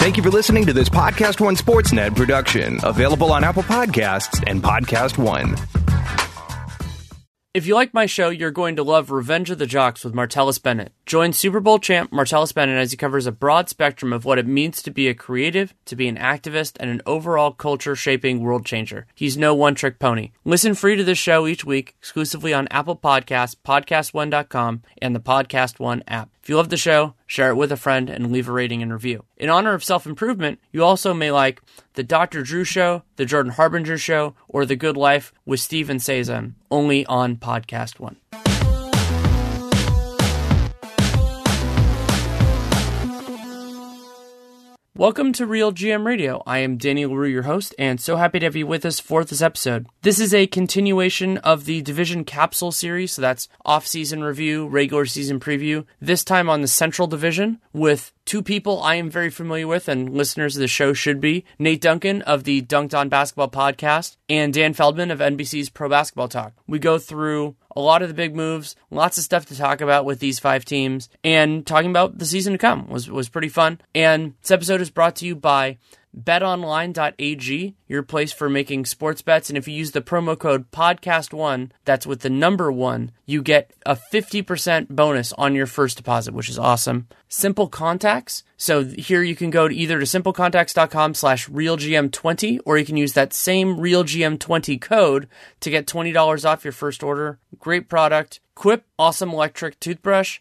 Thank you for listening to this Podcast One Sportsnet production, available on Apple Podcasts and Podcast One. If you like my show, you're going to love Revenge of the Jocks with Martellus Bennett. Join Super Bowl champ Martellus Bennett as he covers a broad spectrum of what it means to be a creative, to be an activist, and an overall culture-shaping world changer. He's no one-trick pony. Listen free to this show each week, exclusively on Apple Podcasts, PodcastOne.com, and the Podcast One app. If you love the show, share it with a friend and leave a rating and review. In honor of self-improvement, you also may like The Dr. Drew Show, The Jordan Harbinger Show, or The Good Life with Steven Sazan, only on Podcast One. Welcome to Real GM Radio. I am Danny LaRue, your host, and so happy to have you with us for this episode. This is a continuation of the Division Capsule series, so that's off-season review, regular season preview, this time on the Central Division with two people I am very familiar with and listeners of the show should be, Nate Duncan of the Dunked On Basketball podcast and Dan Feldman of NBC's Pro Basketball Talk. We go through a lot of the big moves, lots of stuff to talk about with these five teams, and talking about the season to come was pretty fun. And this episode is brought to you by betonline.ag, your place for making sports bets. And if you use the promo code podcast1, that's with the number 1, you get a 50% bonus on your first deposit, which is awesome. Simple Contacts. So here you can go to either to simplecontacts.com/realgm20, or you can use that same realgm20 code to get $20 off your first order. Great product. Quip, awesome electric toothbrush.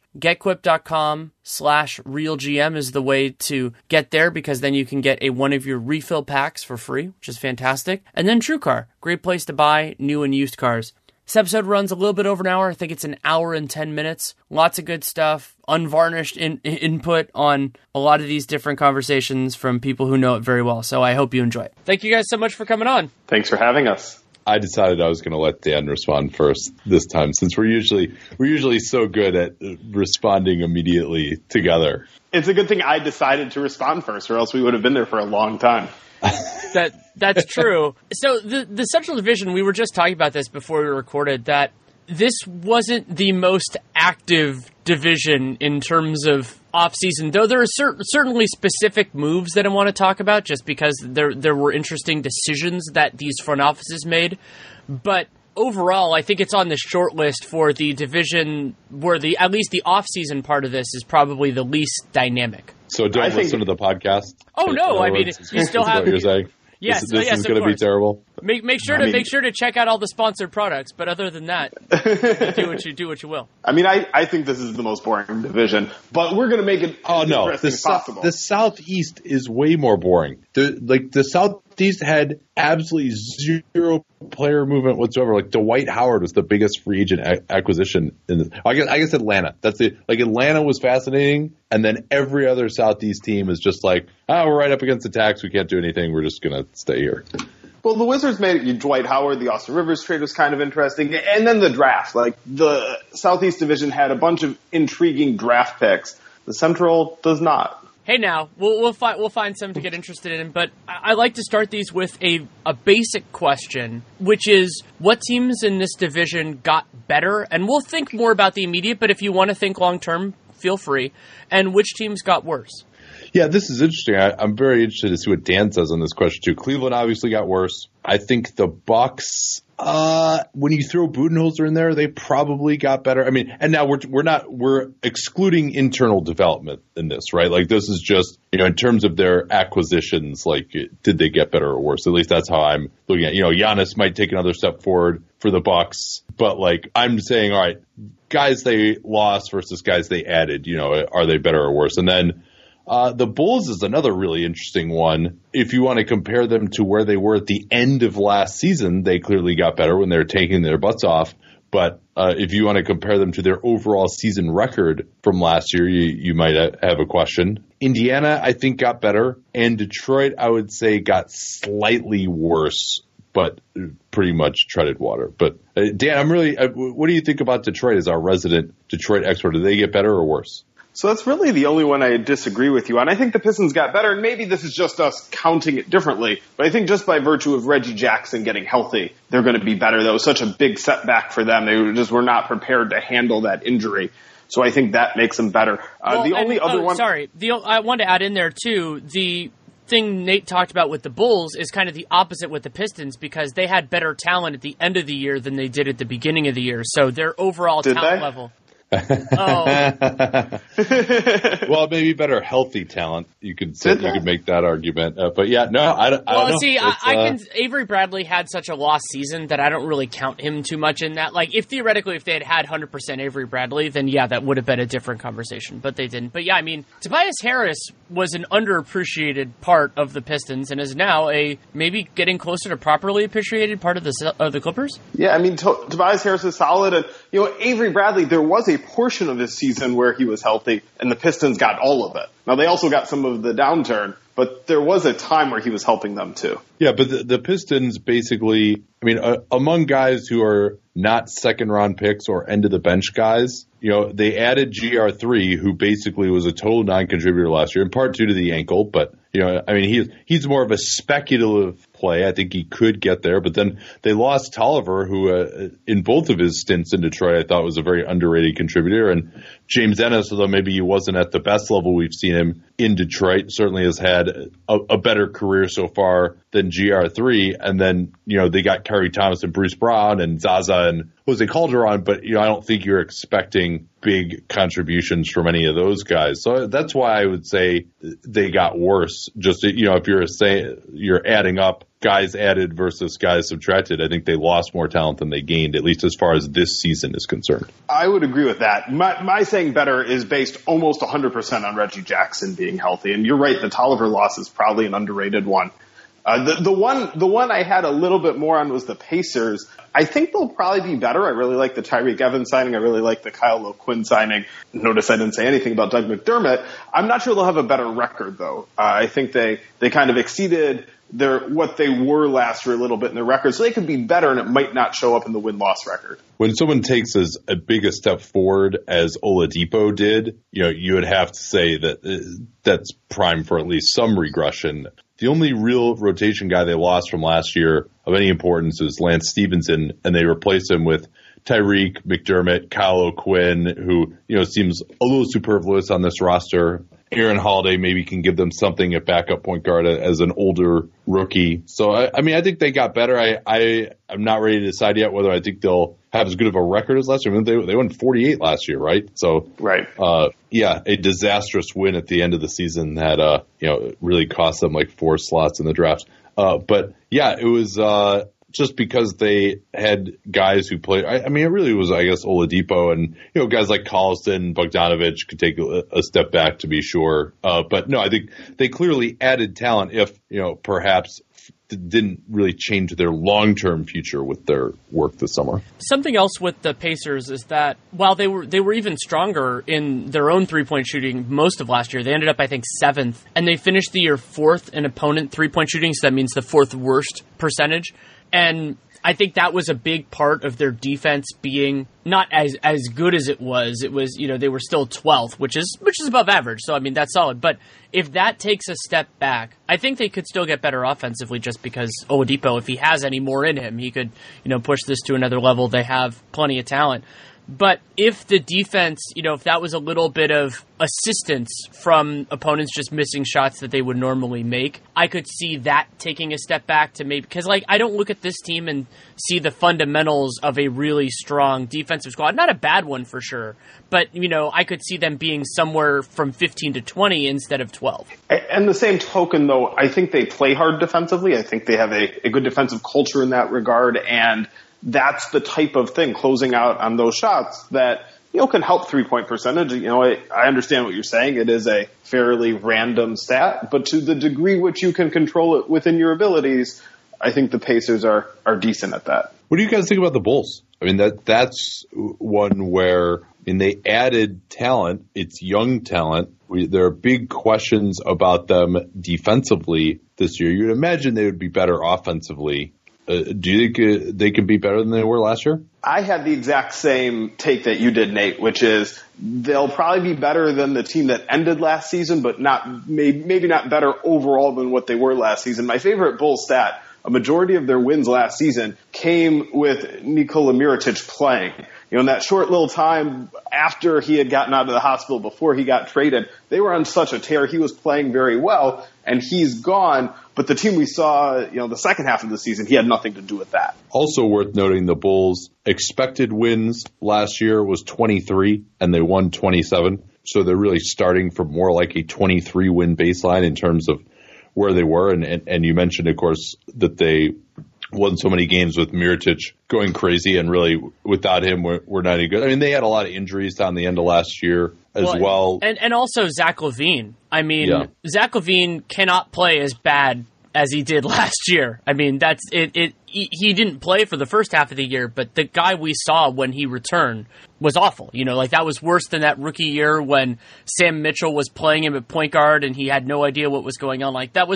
GetQuip.com/realgm is the way to get there, because then you can get one of your refill packs for free, which is fantastic. And then TrueCar, great place to buy new and used cars. This episode runs a little bit over an hour. I think it's an hour and 10 minutes. Lots of good stuff, unvarnished input on a lot of these different conversations from people who know it very well. So I hope you enjoy it. Thank you guys so much for coming on. Thanks for having us. I decided I was going to let Dan respond first this time, since we're usually so good at responding immediately together. It's a good thing I decided to respond first, or else we would have been there for a long time. That's true. So the Central Division, we were just talking about this before we recorded, that this wasn't the most active division in terms of off-season, though there are certainly specific moves that I want to talk about, just because there were interesting decisions that these front offices made. But overall, I think it's on the short list for the division where at least the off-season part of this is probably the least dynamic. So don't listen to the podcast? Oh, no. I mean, you still have... what you're saying? Yes, this is going to be terrible. Make sure to check out all the sponsored products. But other than that, do what you will. I mean, I think this is the most boring division, but we're going to make it interesting as possible. The Southeast is way more boring. The Southeast had absolutely zero player movement whatsoever. Like Dwight Howard was the biggest free agent acquisition in the. I guess Atlanta. Atlanta was fascinating, and then every other Southeast team is just like, we're right up against the tax. We can't do anything. We're just going to stay here. Well, the Wizards made it. Dwight Howard, the Austin Rivers trade was kind of interesting, and then the draft. Like the Southeast Division had a bunch of intriguing draft picks. The Central does not. Hey, now we'll find some to get interested in, but I like to start these with a basic question, which is what teams in this division got better, and we'll think more about the immediate. But if you want to think long term, feel free. And which teams got worse? Yeah, this is interesting. I'm very interested to see what Dan says on this question, too. Cleveland obviously got worse. I think the Bucks, when you throw Budenholzer in there, they probably got better. I mean, and now we're excluding internal development in this, right? Like this is just, in terms of their acquisitions, like did they get better or worse? At least that's how I'm looking at it. Giannis might take another step forward for the Bucks, but like I'm saying, all right, guys they lost versus guys they added, are they better or worse? And then the Bulls is another really interesting one. If you want to compare them to where they were at the end of last season, they clearly got better when they were taking their butts off. But if you want to compare them to their overall season record from last year, you might have a question. Indiana, I think, got better. And Detroit, I would say, got slightly worse, but pretty much treaded water. But Dan, what do you think about Detroit as our resident Detroit expert? Did they get better or worse? So that's really the only one I disagree with you on. I think the Pistons got better, and maybe this is just us counting it differently, but I think just by virtue of Reggie Jackson getting healthy, they're going to be better. That was such a big setback for them. They just were not prepared to handle that injury. So I think that makes them better. I wanted to add in there, too, the thing Nate talked about with the Bulls is kind of the opposite with the Pistons, because they had better talent at the end of the year than they did at the beginning of the year. So their overall talent level... Well, maybe better healthy talent. You could make that argument, but yeah, no, I don't know. See, Avery Bradley had such a lost season that I don't really count him too much in that. Like, if they had 100% Avery Bradley, then yeah, that would have been a different conversation. But they didn't. But yeah, I mean, Tobias Harris was an underappreciated part of the Pistons and is now a maybe getting closer to properly appreciated part of the Clippers. Yeah, I mean, Tobias Harris is solid, and Avery Bradley, there was a portion of his season where he was healthy, and the Pistons got all of it. Now, they also got some of the downturn, but there was a time where he was helping them, too. Yeah, but the Pistons basically, I mean, among guys who are not second-round picks or end-of-the-bench guys, they added GR3, who basically was a total non-contributor last year, in part due to the ankle, but, I mean, he's more of a speculative play. I think he could get there, but then they lost Tolliver, who in both of his stints in Detroit, I thought was a very underrated contributor, and James Ennis, although maybe he wasn't at the best level we've seen him in Detroit, certainly has had a better career so far than GR3, and then, they got Kerry Thomas and Bruce Brown and Zaza and Jose Calderon, but, I don't think you're expecting big contributions from any of those guys. So that's why I would say they got worse. Just, if you're adding up guys added versus guys subtracted, I think they lost more talent than they gained, at least as far as this season is concerned. I would agree with that. My saying better is based almost 100% on Reggie Jackson being healthy. And you're right, the Tolliver loss is probably an underrated one. The one I had a little bit more on was the Pacers. I think they'll probably be better. I really like the Tyreek Evans signing. I really like the Kyle O'Quinn signing. Notice I didn't say anything about Doug McDermott. I'm not sure they'll have a better record, though. I think they kind of exceeded what they were last year a little bit in their record, so they could be better, and it might not show up in the win-loss record. When someone takes as big a step forward as Oladipo did, you would have to say that that's prime for at least some regression. The only real rotation guy they lost from last year of any importance is Lance Stevenson, and they replaced him with Tyreek, McDermott, Kyle O'Quinn, who, seems a little superfluous on this roster. Aaron Holiday maybe can give them something at backup point guard as an older rookie. So, I think they got better. I'm not ready to decide yet whether I think they'll have as good of a record as last year. I mean, they won 48 last year, right? So, right. A disastrous win at the end of the season that, really cost them like 4 slots in the draft. But yeah, it was, just because they had guys who played, it really was, I guess, Oladipo and, guys like Collison, Bogdanovic could take a step back to be sure. But no, I think they clearly added talent if, perhaps didn't really change their long-term future with their work this summer. Something else with the Pacers is that while they were even stronger in their own three-point shooting most of last year, they ended up, I think, 7th, and they finished the year 4th in opponent three-point shooting, so that means the 4th worst percentage. And I think that was a big part of their defense being not as good as it was. It was, they were still 12th, which is above average. So, that's solid. But if that takes a step back, I think they could still get better offensively just because Oladipo, if he has any more in him, he could, push this to another level. They have plenty of talent. But if the defense, if that was a little bit of assistance from opponents just missing shots that they would normally make, I could see that taking a step back to maybe, because I don't look at this team and see the fundamentals of a really strong defensive squad. Not a bad one for sure, but I could see them being somewhere from 15 to 20 instead of 12. And the same token, though, I think they play hard defensively. I think they have a good defensive culture in that regard, and that's the type of thing, closing out on those shots that, can help 3-point percentage. I understand what you're saying. It is a fairly random stat, but to the degree which you can control it within your abilities, I think the Pacers are decent at that. What do you guys think about the Bulls? That's one where, they added talent. It's young talent. There are big questions about them defensively this year. You'd imagine they would be better offensively. Do you think they can be better than they were last year? I had the exact same take that you did, Nate, which is they'll probably be better than the team that ended last season, but maybe not better overall than what they were last season. My favorite Bulls stat, a majority of their wins last season came with Nikola Mirotic playing. in that short little time after he had gotten out of the hospital, before he got traded, they were on such a tear. He was playing very well, and he's gone. But the team we saw, the second half of the season, he had nothing to do with that. Also worth noting, the Bulls' expected wins last year was 23, and they won 27. So they're really starting from more like a 23-win baseline in terms of where they were. And you mentioned, of course, that they won so many games with Mirotic going crazy, and really without him, we're not any good. I mean, they had a lot of injuries down the end of last year as well. And also Zach LaVine. I mean, Zach LaVine cannot play as bad as he did last year. I mean, that's it. He didn't play for the first half of the year, but the guy we saw when he returned was awful. That was worse than that rookie year when Sam Mitchell was playing him at point guard and he had no idea what was going on.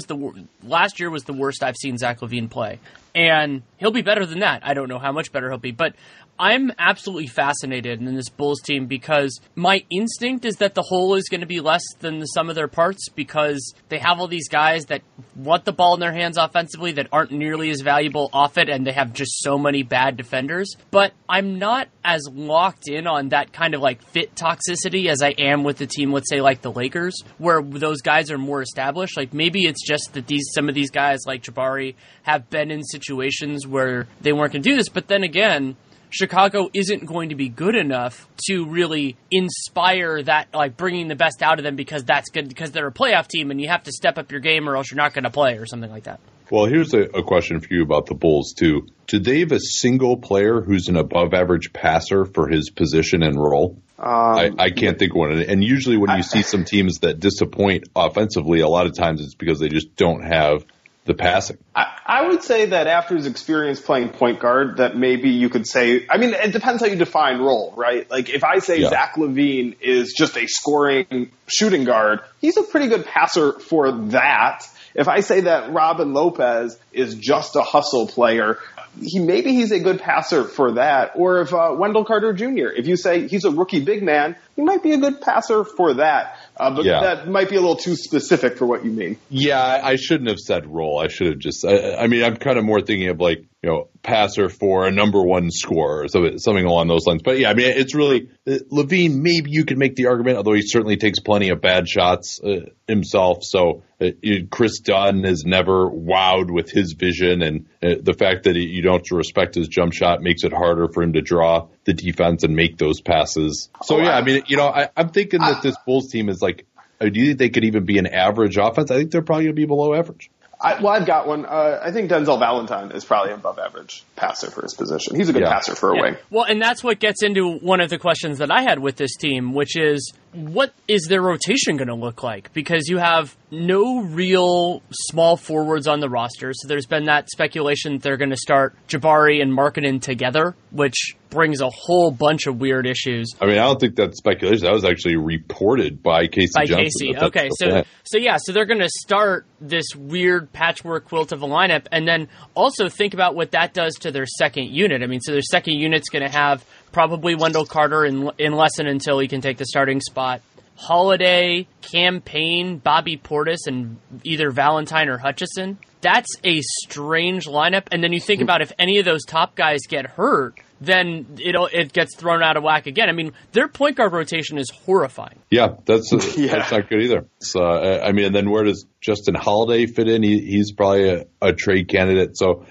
Last year was the worst I've seen Zach LaVine play. And he'll be better than that. I don't know how much better he'll be, but I'm absolutely fascinated in this Bulls team because my instinct is that the whole is going to be less than the sum of their parts, because they have all these guys that want the ball in their hands offensively that aren't nearly as valuable off it, and they have just so many bad defenders. But I'm not as locked in on that kind of fit toxicity as I am with the team, let's say like the Lakers, where those guys are more established. Maybe it's just that some of these guys like Jabari have been in situations where they weren't going to do this, but then again, Chicago isn't going to be good enough to really inspire that, bringing the best out of them, because that's good, because they're a playoff team and you have to step up your game or else you're not going to play or something like that. Well, here's a question for you about the Bulls, too. Do they have a single player who's an above-average passer for his position and role? I can't think of one. And usually when you see some teams that disappoint offensively, a lot of times it's because they just don't have the passing. I would say that after his experience playing point guard, that maybe you could say, I mean, it depends how you define role, right? If I say Zach LaVine is just a scoring shooting guard, he's a pretty good passer for that. If I say that Robin Lopez is just a hustle player, he's a good passer for that. Or if Wendell Carter Jr., if you say he's a rookie big man, he might be a good passer for that. But that might be a little too specific for what you mean. Yeah, I shouldn't have said role. I should have just, I'm kind of more thinking of passer for a number one scorer or something along those lines. But yeah, it's really, LaVine, maybe you could make the argument, although he certainly takes plenty of bad shots himself. So Chris Dunn has never wowed with his vision, and the fact that you don't respect his jump shot makes it harder for him to draw the defense and make those passes. So I'm thinking that this Bulls team is do you think they could even be an average offense? I think they're probably going to be below average. I've got one. I think Denzel Valentine is probably an above average passer for his position. He's a good passer for a wing. Well, and that's what gets into one of the questions that I had with this team, which is, what is their rotation going to look like? Because you have no real small forwards on the roster. So there's been that speculation that they're going to start Jabari and Markkanen together, which brings a whole bunch of weird issues. I don't think that's speculation. That was actually reported by Casey Johnson. Okay, so they're going to start this weird patchwork quilt of a lineup, and then also think about what that does to their second unit. So their second unit's going to have probably Wendell Carter in lesson until he can take the starting spot. Holiday, Cam Payne, Bobby Portis, and either Valentine or Hutchison. That's a strange lineup. And then you think about if any of those top guys get hurt, then it gets thrown out of whack again. Their point guard rotation is horrifying. Yeah, that's not good either. So, and then where does Justin Holiday fit in? He's probably a trade candidate. So,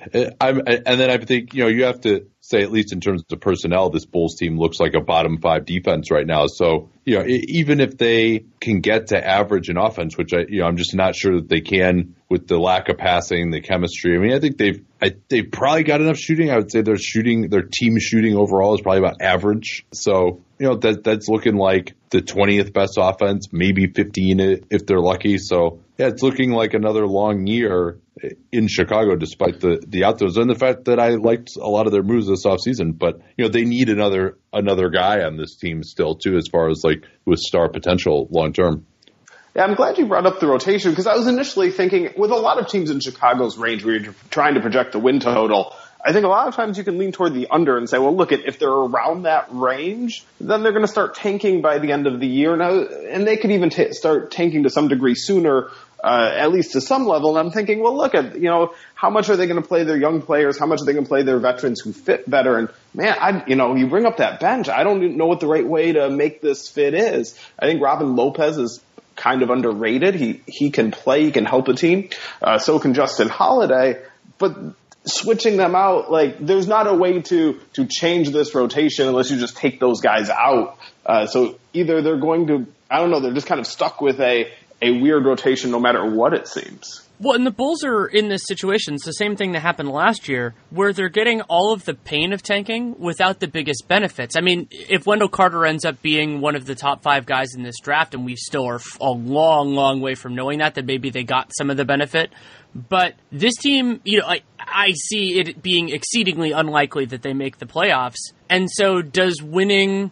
I think you have to say, at least in terms of personnel, this Bulls team looks like a bottom 5 defense right now. So, even if they can get to average in offense, which I'm just not sure that they can with the lack of passing, the chemistry. I think they've probably got enough shooting. I would say their team shooting overall is probably about average. So, that's looking like the 20th best offense, maybe 15 if they're lucky. So, it's looking like another long year in Chicago, despite the outdoors and the fact that I liked a lot of their moves this offseason. But, they need another guy on this team still, too, as far as with star potential long term. Yeah, I'm glad you brought up the rotation, because I was initially thinking with a lot of teams in Chicago's range where you're trying to project the win total, I think a lot of times you can lean toward the under and say, well, look, if they're around that range, then they're going to start tanking by the end of the year. Now, and they could even start tanking to some degree sooner. at least to some level. And I'm thinking, well, look at, how much are they going to play their young players? How much are they going to play their veterans who fit better? And man, you bring up that bench. I don't know what the right way to make this fit is. I think Robin Lopez is kind of underrated. He can play, he can help a team. So can Justin Holiday, but switching them out, there's not a way to change this rotation unless you just take those guys out. So either they're going to, they're just kind of stuck with a weird rotation no matter what it seems. Well, and the Bulls are in this situation. It's the same thing that happened last year, where they're getting all of the pain of tanking without the biggest benefits. I mean, if Wendell Carter ends up being one of the top 5 guys in this draft, and we still are a long, long way from knowing that, then maybe they got some of the benefit. But this team, I see it being exceedingly unlikely that they make the playoffs. And so does winning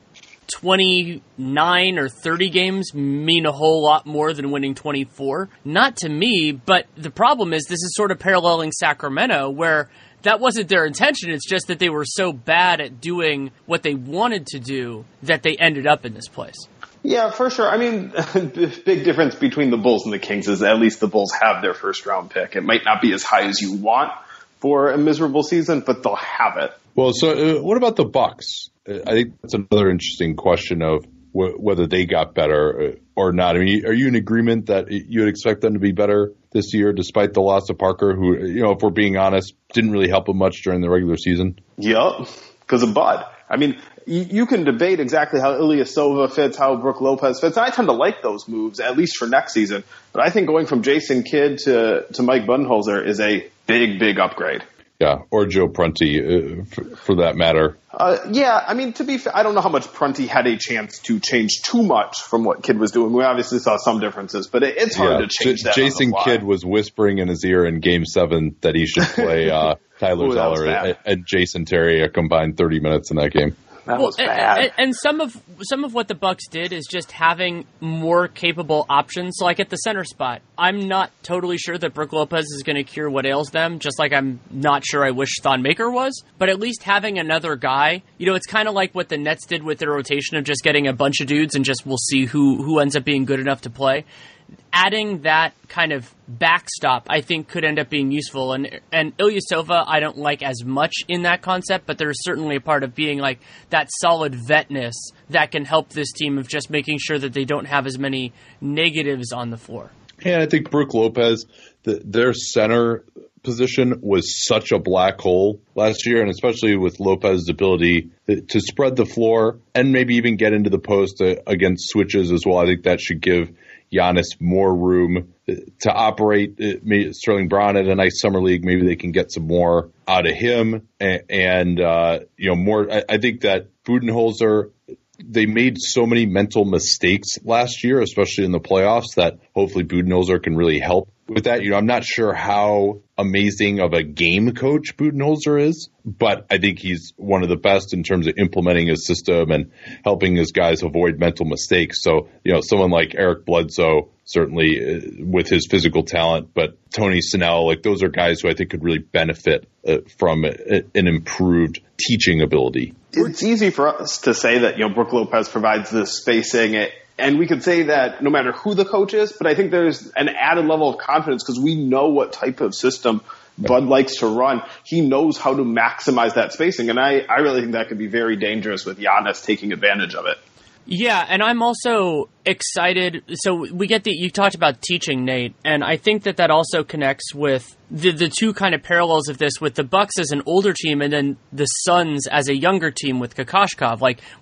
29 or 30 games mean a whole lot more than winning 24? Not to me, but the problem is this is sort of paralleling Sacramento, where that wasn't their intention. It's just that they were so bad at doing what they wanted to do that they ended up in this place. Yeah, for sure. I mean, the big difference between the Bulls and the Kings is at least the Bulls have their first-round pick. It might not be as high as you want for a miserable season, but they'll have it. Well, so what about the Bucks? I think that's another interesting question of whether they got better or not. I mean, are you in agreement that you would expect them to be better this year, despite the loss of Parker, who, if we're being honest, didn't really help them much during the regular season? Yep, because of Bud. I mean, you can debate exactly how Ilyasova fits, how Brook Lopez fits. And I tend to like those moves, at least for next season. But I think going from Jason Kidd to Mike Budenholzer is a big, big upgrade. Yeah, or Joe Prunty, for that matter. Yeah, I mean, to be fair, I don't know how much Prunty had a chance to change too much from what Kidd was doing. We obviously saw some differences, but it's hard to change that. Jason Kidd was whispering in his ear in Game 7 that he should play Tyler Zeller and Jason Terry a combined 30 minutes in that game. That was bad. And some of what the Bucks did is just having more capable options, like at the center spot. I'm not totally sure that Brook Lopez is going to cure what ails them, just like I'm not sure I wish Thon Maker was. But at least having another guy, it's kind of like what the Nets did with their rotation of just getting a bunch of dudes and just we'll see who ends up being good enough to play. Adding that kind of backstop, I think, could end up being useful. And Ilyasova, I don't like as much in that concept, but there's certainly a part of being like that solid vetness that can help this team of just making sure that they don't have as many negatives on the floor. Yeah, I think Brook Lopez, their center position was such a black hole last year, and especially with Lopez's ability to spread the floor and maybe even get into the post against switches as well. I think that should give Giannis more room to operate. Maybe Sterling Brown at a nice summer league, maybe they can get some more out of him and more. I think that Budenholzer, they made so many mental mistakes last year, especially in the playoffs, that hopefully Budenholzer can really help with that. I'm not sure how amazing of a game coach Budenholzer is, but I think he's one of the best in terms of implementing his system and helping his guys avoid mental mistakes. So, someone like Eric Bledsoe, certainly with his physical talent, but Tony Snell, those are guys who I think could really benefit from an improved teaching ability. It's easy for us to say that, Brook Lopez provides this spacing, and we could say that no matter who the coach is, but I think there's an added level of confidence because we know what type of system Bud likes to run. He knows how to maximize that spacing, and I really think that could be very dangerous with Giannis taking advantage of it. Yeah, and I'm also excited. So we get you talked about teaching, Nate, and I think that also connects with the two kind of parallels of this with the Bucks as an older team and then the Suns as a younger team with Kokoshkov.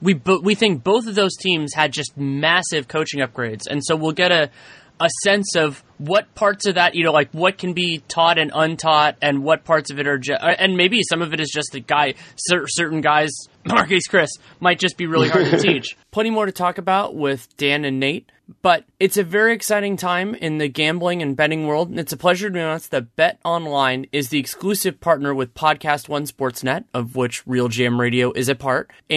We think both of those teams had just massive coaching upgrades, and so we'll get a sense of what parts of that, what can be taught and untaught, and what parts of it are and maybe some of it is just certain guys, Marquise Chris, might just be really hard to teach. Plenty more to talk about with Dan and Nate, but it's a very exciting time in the gambling and betting world, and it's a pleasure to announce that Bet Online is the exclusive partner with Podcast One Sportsnet, of which Real Jam Radio is a part, and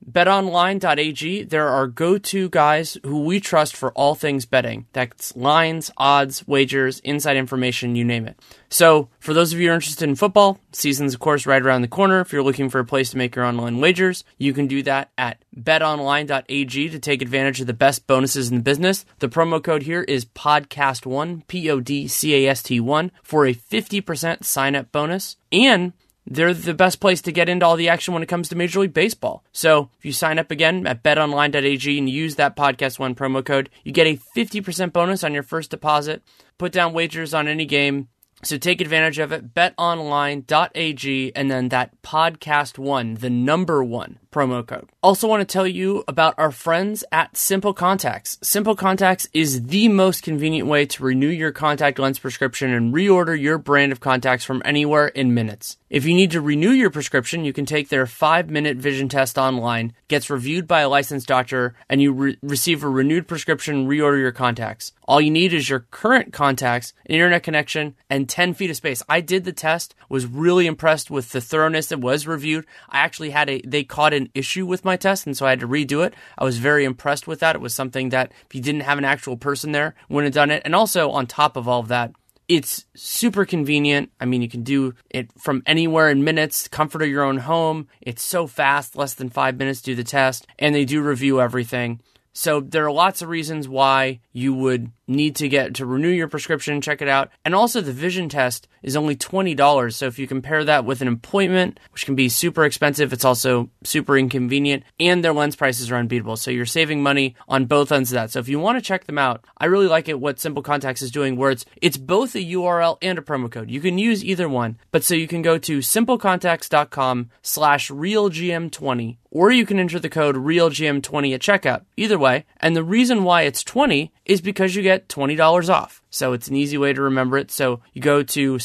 BetOnline.ag, they're our go-to guys who we trust for all things betting. That's lines, odds, wagers, inside information, you name it. So, for those of you who are interested in football, season's of course right around the corner. If you're looking for a place to make your online wagers, you can do that at betonline.ag to take advantage of the best bonuses in the business. The promo code here is podcast1, PODCAST1, for a 50% sign-up bonus. And they're the best place to get into all the action when it comes to Major League Baseball. So if you sign up again at betonline.ag and use that podcast1 promo code, you get a 50% bonus on your first deposit. Put down wagers on any game. So take advantage of it. betonline.ag and then that podcast1, the number 1 promo code. Also want to tell you about our friends at Simple Contacts. Simple Contacts is the most convenient way to renew your contact lens prescription and reorder your brand of contacts from anywhere in minutes. If you need to renew your prescription, you can take their 5-minute vision test online, gets reviewed by a licensed doctor, and you receive a renewed prescription and reorder your contacts. All you need is your current contacts, an internet connection, and 10 feet of space. I did the test, was really impressed with the thoroughness that was reviewed. I actually they caught an issue with my test, and so I had to redo it. I was very impressed with that. It was something that if you didn't have an actual person there, wouldn't have done it. And also, on top of all of that, it's super convenient. I mean, you can do it from anywhere in minutes, comfort of your own home. It's so fast, less than 5 minutes to do the test, and they do review everything. So there are lots of reasons why you would need to renew your prescription, check it out. And also the vision test is only $20. So if you compare that with an appointment, which can be super expensive, it's also super inconvenient, and their lens prices are unbeatable. So you're saving money on both ends of that. So if you want to check them out, I really like it what Simple Contacts is doing, where it's both a URL and a promo code. You can use either one, but so you can go to simplecontacts.com/RealGM20, or you can enter the code RealGM20 at checkout. Either way, and the reason why it's 20 is because you get $20 off. So it's an easy way to remember it. So you go to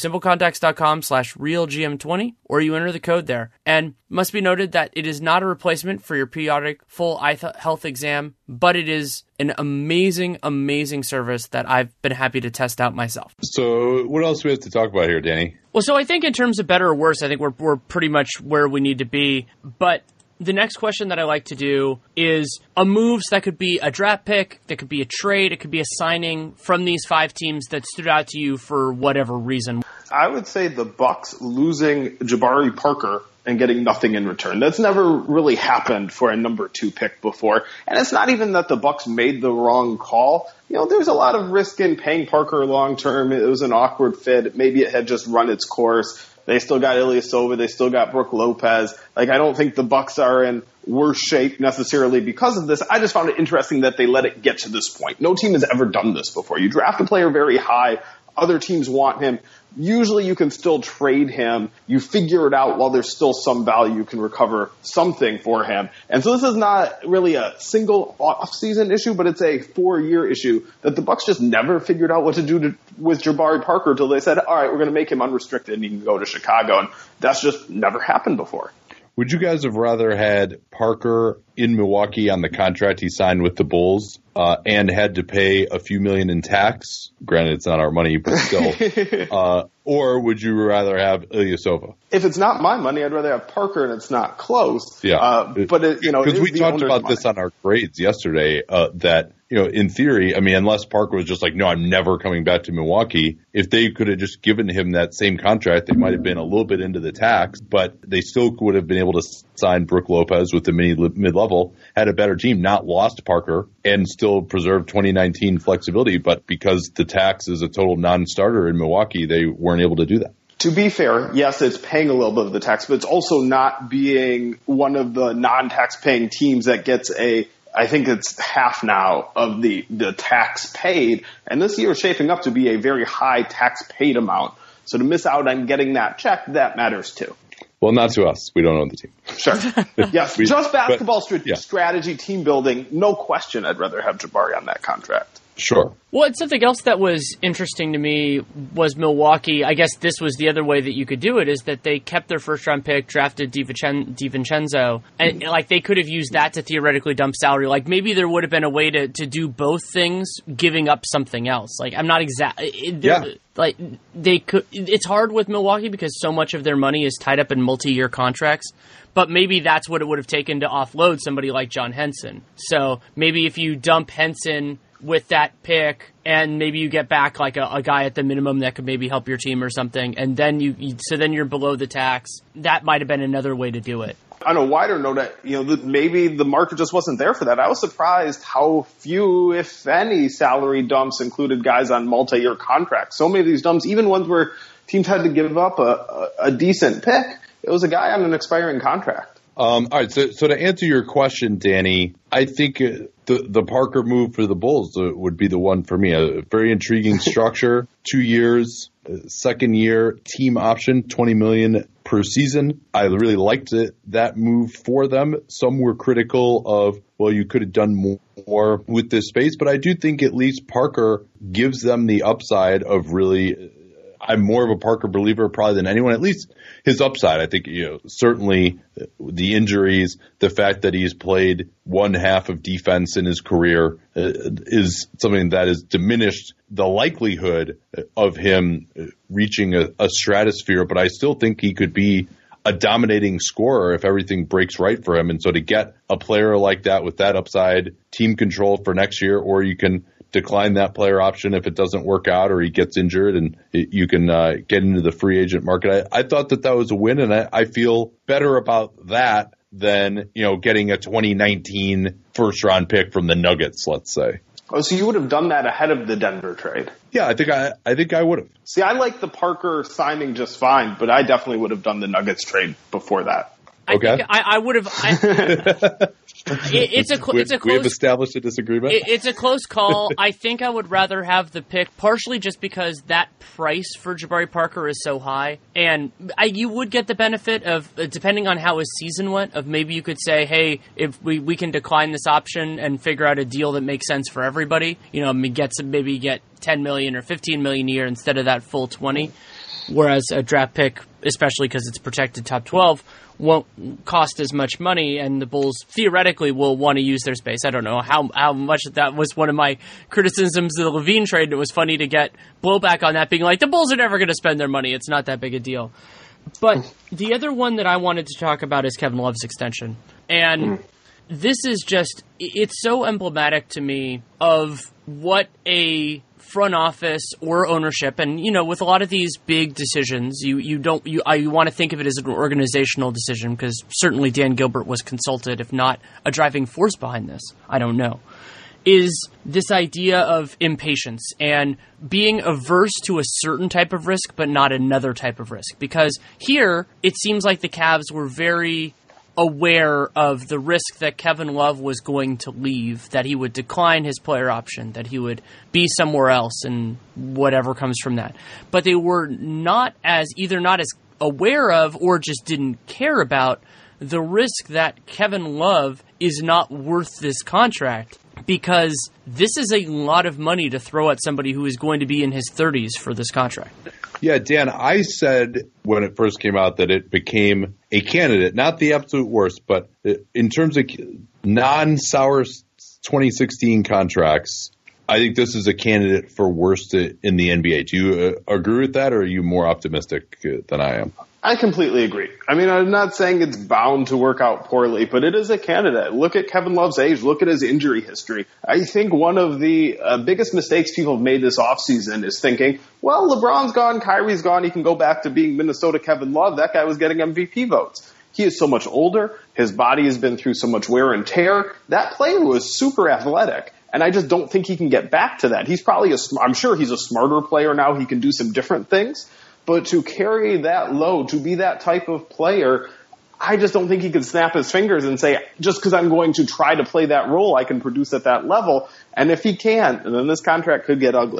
simplecontacts.com/RealGM20, or you enter the code there. And must be noted that it is not a replacement for your periodic full eye health exam, but it is an amazing, amazing service that I've been happy to test out myself. So what else do we have to talk about here, Danny? Well, so I think in terms of better or worse, I think we're pretty much where we need to be. But the next question that I like to do is a moves that could be a draft pick, that could be a trade, it could be a signing from these 5 teams that stood out to you for whatever reason. I would say the Bucks losing Jabari Parker and getting nothing in return. That's never really happened for a number 2 pick before. And it's not even that the Bucks made the wrong call. You know, there's a lot of risk in paying Parker long term. It was an awkward fit. Maybe it had just run its course. They still got Ilyasova. They still got Brook Lopez. I don't think the Bucks are in worse shape necessarily because of this. I just found it interesting that they let it get to this point. No team has ever done this before. You draft a player very high. Other teams want him. Usually you can still trade him. You figure it out while there's still some value. You can recover something for him. And so this is not really a single off-season issue, but it's a 4-year issue that the Bucks just never figured out what to do with Jabari Parker until they said, all right, we're going to make him unrestricted and he can go to Chicago. And that's just never happened before. Would you guys have rather had Parker in Milwaukee on the contract he signed with the Bulls and had to pay a few million in tax? Granted, it's not our money, but still. Or would you rather have Ilyasova? If it's not my money, I'd rather have Parker and it's not close. Yeah. Because we talked about this on our grades yesterday, that, in theory, unless Parker was just like, no, I'm never coming back to Milwaukee, if they could have just given him that same contract, they might have been a little bit into the tax, but they still would have been able to sign Brook Lopez with the mid-level, had a better team, not lost Parker, and still preserved 2019 flexibility. But because the tax is a total non-starter in Milwaukee, they weren't able to do that. To be fair, yes, it's paying a little bit of the tax, but it's also not being one of the non-tax paying teams that gets I think it's half now of the tax paid. And this year is shaping up to be a very high tax paid amount. So to miss out on getting that check, that matters too. Well, not to us. We don't own the team. Sure. Yes, just basketball strategy, team building. No question I'd rather have Jabari on that contract. Sure. Well, and something else that was interesting to me was Milwaukee. I guess this was the other way that you could do it, is that they kept their first-round pick, drafted DiVincenzo, and like they could have used that to theoretically dump salary. Like maybe there would have been a way to do both things, giving up something else. Like I'm not exactly like they could. It's hard with Milwaukee because so much of their money is tied up in multi-year contracts. But maybe that's what it would have taken to offload somebody like John Henson. So maybe if you dump Henson with that pick, and maybe you get back like a guy at the minimum that could maybe help your team or something, and then then you're below the tax. That might have been another way to do it. On a wider note, maybe the market just wasn't there for that. I was surprised how few, if any, salary dumps included guys on multi-year contracts. So many of these dumps, even ones where teams had to give up a decent pick, it was a guy on an expiring contract. All right, so to answer your question, Danny, I think the Parker move for the Bulls would be the one for me. A very intriguing structure, 2 years, second year, team option, $20 million per season. I really liked that move for them. Some were critical of, well, you could have done more with this space, but I do think at least Parker gives them the upside of really. I'm more of a Parker believer probably than anyone, at least his upside. I think, certainly the injuries, the fact that he's played one half of defense in his career is something that has diminished the likelihood of him reaching a stratosphere. But I still think he could be a dominating scorer if everything breaks right for him. And so to get a player like that with that upside, team control for next year, or you can decline that player option if it doesn't work out or he gets injured, and you can get into the free agent market. I thought that was a win, and I feel better about that than getting a 2019 first-round pick from the Nuggets, let's say. Oh, so you would have done that ahead of the Denver trade? Yeah, I think I would have. See, I like the Parker signing just fine, but I definitely would have done the Nuggets trade before that. Okay. I would have. It's a close. We have established a disagreement. It's a close call. I think I would rather have the pick, partially just because that price for Jabari Parker is so high, and you would get the benefit of, depending on how his season went, of maybe you could say, hey, if we can decline this option and figure out a deal that makes sense for everybody. Maybe get $10 million or $15 million a year instead of that full 20. Whereas a draft pick, especially because it's protected top 12, won't cost as much money, and the Bulls theoretically will want to use their space. I don't know how much that was one of my criticisms of the Levine trade, and it was funny to get blowback on that, being like, the Bulls are never going to spend their money. It's not that big a deal. But the other one that I wanted to talk about is Kevin Love's extension. And this is just, it's so emblematic to me of what a front office or ownership, and with a lot of these big decisions, you want to think of it as an organizational decision, because certainly Dan Gilbert was consulted, if not a driving force behind this. I don't know. Is this idea of impatience and being averse to a certain type of risk, but not another type of risk. Because here, it seems like the Cavs were very aware of the risk that Kevin Love was going to leave, that he would decline his player option, that he would be somewhere else, and whatever comes from that. But they were either not as aware of, or just didn't care about the risk that Kevin Love is not worth this contract, because this is a lot of money to throw at somebody who is going to be in his 30s for this contract. Yeah, Dan, I said when it first came out that it became a candidate, not the absolute worst, but in terms of non-sour 2016 contracts, I think this is a candidate for worst in the NBA. Do you agree with that, or are you more optimistic than I am? I completely agree. I mean, I'm not saying it's bound to work out poorly, but it is a candidate. Look at Kevin Love's age. Look at his injury history. I think one of the biggest mistakes people have made this offseason is thinking, well, LeBron's gone, Kyrie's gone, he can go back to being Minnesota Kevin Love. That guy was getting MVP votes. He is so much older. His body has been through so much wear and tear. That player was super athletic. And I just don't think he can get back to that. He's probably I'm sure he's a smarter player now. He can do some different things. But to carry that load, to be that type of player, I just don't think he could snap his fingers and say, just because I'm going to try to play that role, I can produce at that level. And if he can, then this contract could get ugly.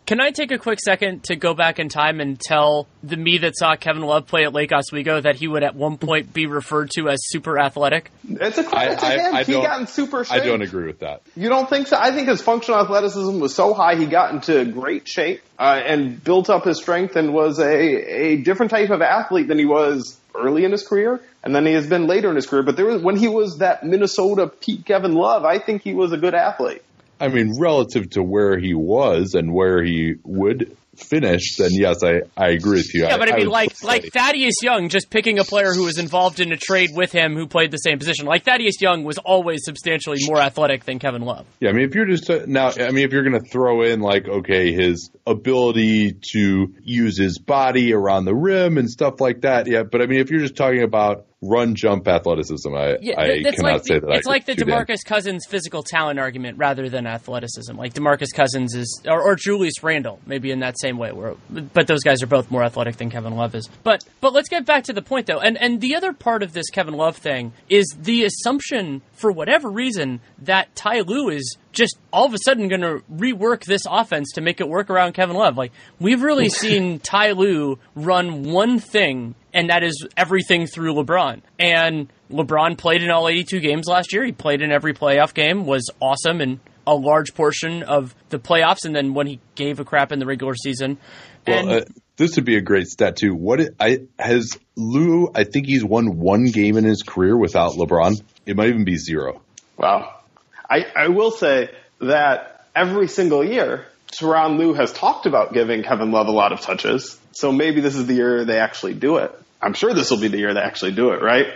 Can I take a quick second to go back in time and tell the me that saw Kevin Love play at Lake Oswego that he would at one point be referred to as super athletic? It's a credit to him. He got in super shape. I don't agree with that. You don't think so? I think his functional athleticism was so high he got into great shape and built up his strength and was a different type of athlete than he was early in his career and then he has been later in his career. But when he was that Minnesota peak Kevin Love, I think he was a good athlete. I mean, relative to where he was and where he would finish, then yes, I agree with you. Yeah, but I mean, like Thaddeus Young, just picking a player who was involved in a trade with him who played the same position. Like Thaddeus Young was always substantially more athletic than Kevin Love. Yeah, I mean, if you're just if you're going to throw in like, okay, his ability to use his body around the rim and stuff like that, yeah. But I mean, if you're just talking about run jump athleticism, I cannot say that. It's like the DeMarcus Cousins physical talent argument rather than athleticism. Like DeMarcus Cousins is, or Julius Randle, maybe in that same way. But those guys are both more athletic than Kevin Love is. But let's get back to the point though. And the other part of this Kevin Love thing is the assumption, for whatever reason, that Ty Lue is just all of a sudden going to rework this offense to make it work around Kevin Love. Like, we've really seen Ty Lue run one thing, and that is everything through LeBron. And LeBron played in all 82 games last year. He played in every playoff game, was awesome in a large portion of the playoffs, and then when he gave a crap in the regular season. Well, this would be a great stat, too. Has Lue, I think he's won one game in his career without LeBron. It might even be 0. Wow. I will say that every single year, Tyronn Lue has talked about giving Kevin Love a lot of touches. So maybe this is the year they actually do it. I'm sure this will be the year they actually do it, right?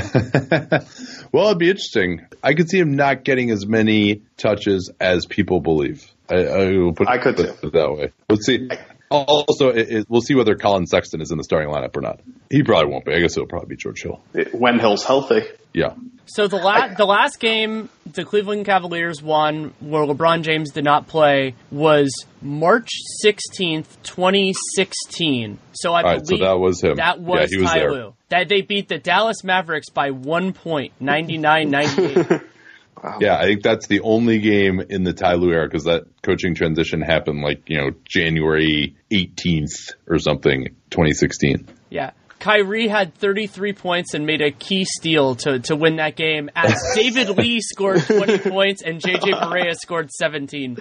Well, it'd be interesting. I could see him not getting as many touches as people believe. I could put it that way. Let's see. Also, we'll see whether Colin Sexton is in the starting lineup or not. He probably won't be. I guess it'll probably be George Hill. When Hill's healthy. Yeah. So the last game the Cleveland Cavaliers won where LeBron James did not play was March 16th, 2016. So I believe so that was him. That was Ty Lue. That they beat the Dallas Mavericks by 1 point, 99-98. Wow. Yeah, I think that's the only game in the Ty Lue era because that coaching transition happened January 18th or something, 2016. Yeah. Kyrie had 33 points and made a key steal to win that game as David Lee scored 20 points and JJ Barea scored 17.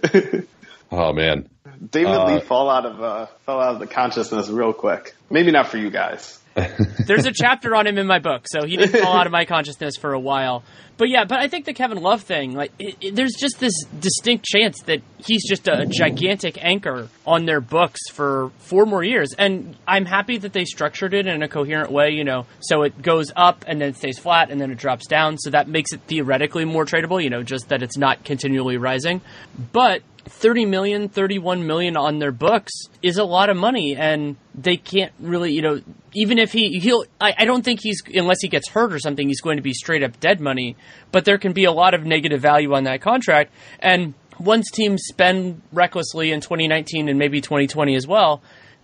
Oh, man. David Lee fell out of the consciousness real quick. Maybe not for you guys. There's a chapter on him in my book, so he didn't fall out of my consciousness for a while. But I think the Kevin Love thing, there's just this distinct chance that he's just a gigantic anchor on their books for 4 more years. And I'm happy that they structured it in a coherent way, so it goes up and then stays flat and then it drops down. So that makes it theoretically more tradable, just that it's not continually rising. But $30 million, $31 million on their books is a lot of money, and they can't really, even if I don't think unless he gets hurt or something, he's going to be straight up dead money, but there can be a lot of negative value on that contract, and once teams spend recklessly in 2019 and maybe 2020 as well,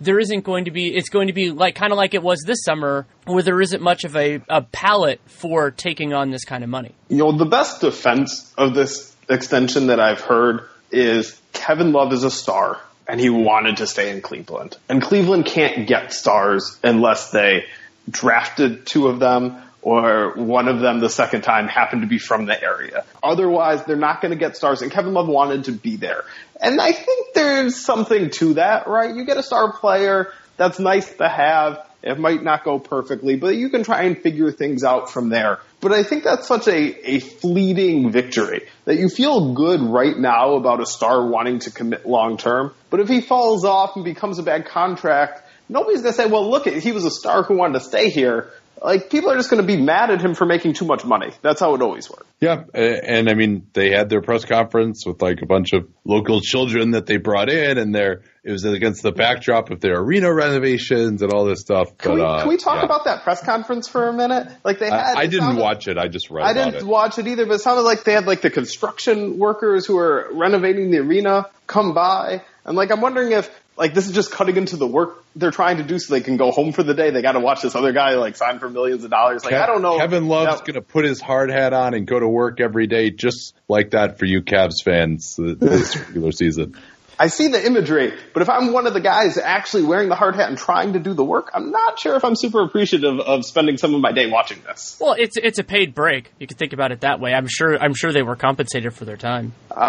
it's going to be kind of like it was this summer, where there isn't much of a palette for taking on this kind of money. The best defense of this extension that I've heard is Kevin Love is a star, and he wanted to stay in Cleveland. And Cleveland can't get stars unless they drafted 2 of them, or one of them the second time happened to be from the area. Otherwise, they're not going to get stars, and Kevin Love wanted to be there. And I think there's something to that, right? You get a star player, that's nice to have. It might not go perfectly, but you can try and figure things out from there. But I think that's such a fleeting victory that you feel good right now about a star wanting to commit long term. But if he falls off and becomes a bad contract, nobody's going to say, well, look, he was a star who wanted to stay here. People are just going to be mad at him for making too much money. That's how it always works. Yeah, and I mean, they had their press conference with a bunch of local children that they brought in, and it was against the backdrop of their arena renovations and all this stuff. Can we talk about that press conference for a minute? I didn't watch it. I just read about it. I didn't watch it either, but it sounded like they had the construction workers who were renovating the arena come by, and I'm wondering if this is just cutting into the work they're trying to do so they can go home for the day. They got to watch this other guy sign for millions of dollars. I don't know. Kevin Love's going to put his hard hat on and go to work every day just like that for you Cavs fans this regular season. I see the imagery, but if I'm one of the guys actually wearing the hard hat and trying to do the work, I'm not sure if I'm super appreciative of spending some of my day watching this. Well, it's a paid break. You can think about it that way. I'm sure they were compensated for their time.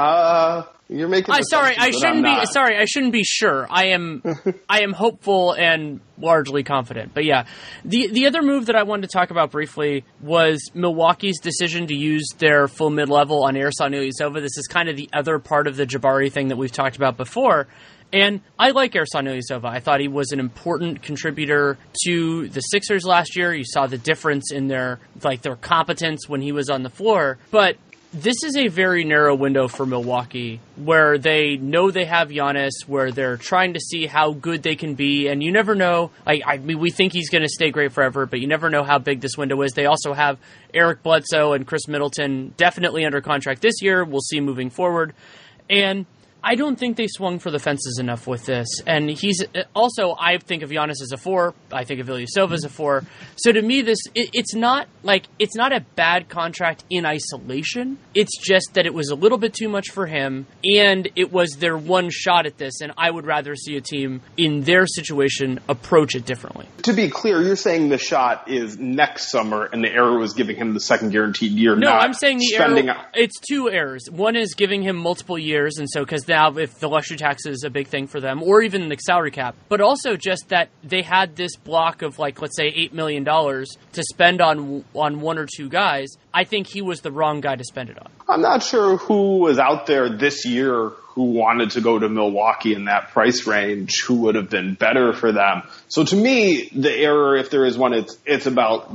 You're making. I shouldn't be sure. I am hopeful and largely confident. But yeah, the other move that I wanted to talk about briefly was Milwaukee's decision to use their full mid-level on Ersan Ilyasova. This is kind of the other part of the Jabari thing that we've talked about before. And I like Ersan Ilyasova. I thought he was an important contributor to the Sixers last year. You saw the difference in their competence when he was on the floor. But this is a very narrow window for Milwaukee where they know they have Giannis, where they're trying to see how good they can be. And you never know. I mean, we think he's going to stay great forever, but you never know how big this window is. They also have Eric Bledsoe and Chris Middleton definitely under contract this year. We'll see moving forward. And I don't think they swung for the fences enough with this. And he's also, I think of Giannis as a 4. I think of Ilyasova as a 4. So to me, it's not a bad contract in isolation. It's just that it was a little bit too much for him, and it was their one shot at this. And I would rather see a team in their situation approach it differently. To be clear, you're saying the shot is next summer, and the error was giving him the second guaranteed year. No, I'm saying the error. It's 2 errors. One is giving him multiple years, and so because now if the luxury tax is a big thing for them, or even the salary cap, but also just that they had this block of let's say $8 million to spend on 1 or 2 guys. I think he was the wrong guy to spend it on. I'm not sure who was out there this year who wanted to go to Milwaukee in that price range, who would have been better for them. So to me, the error, if there is one, it's about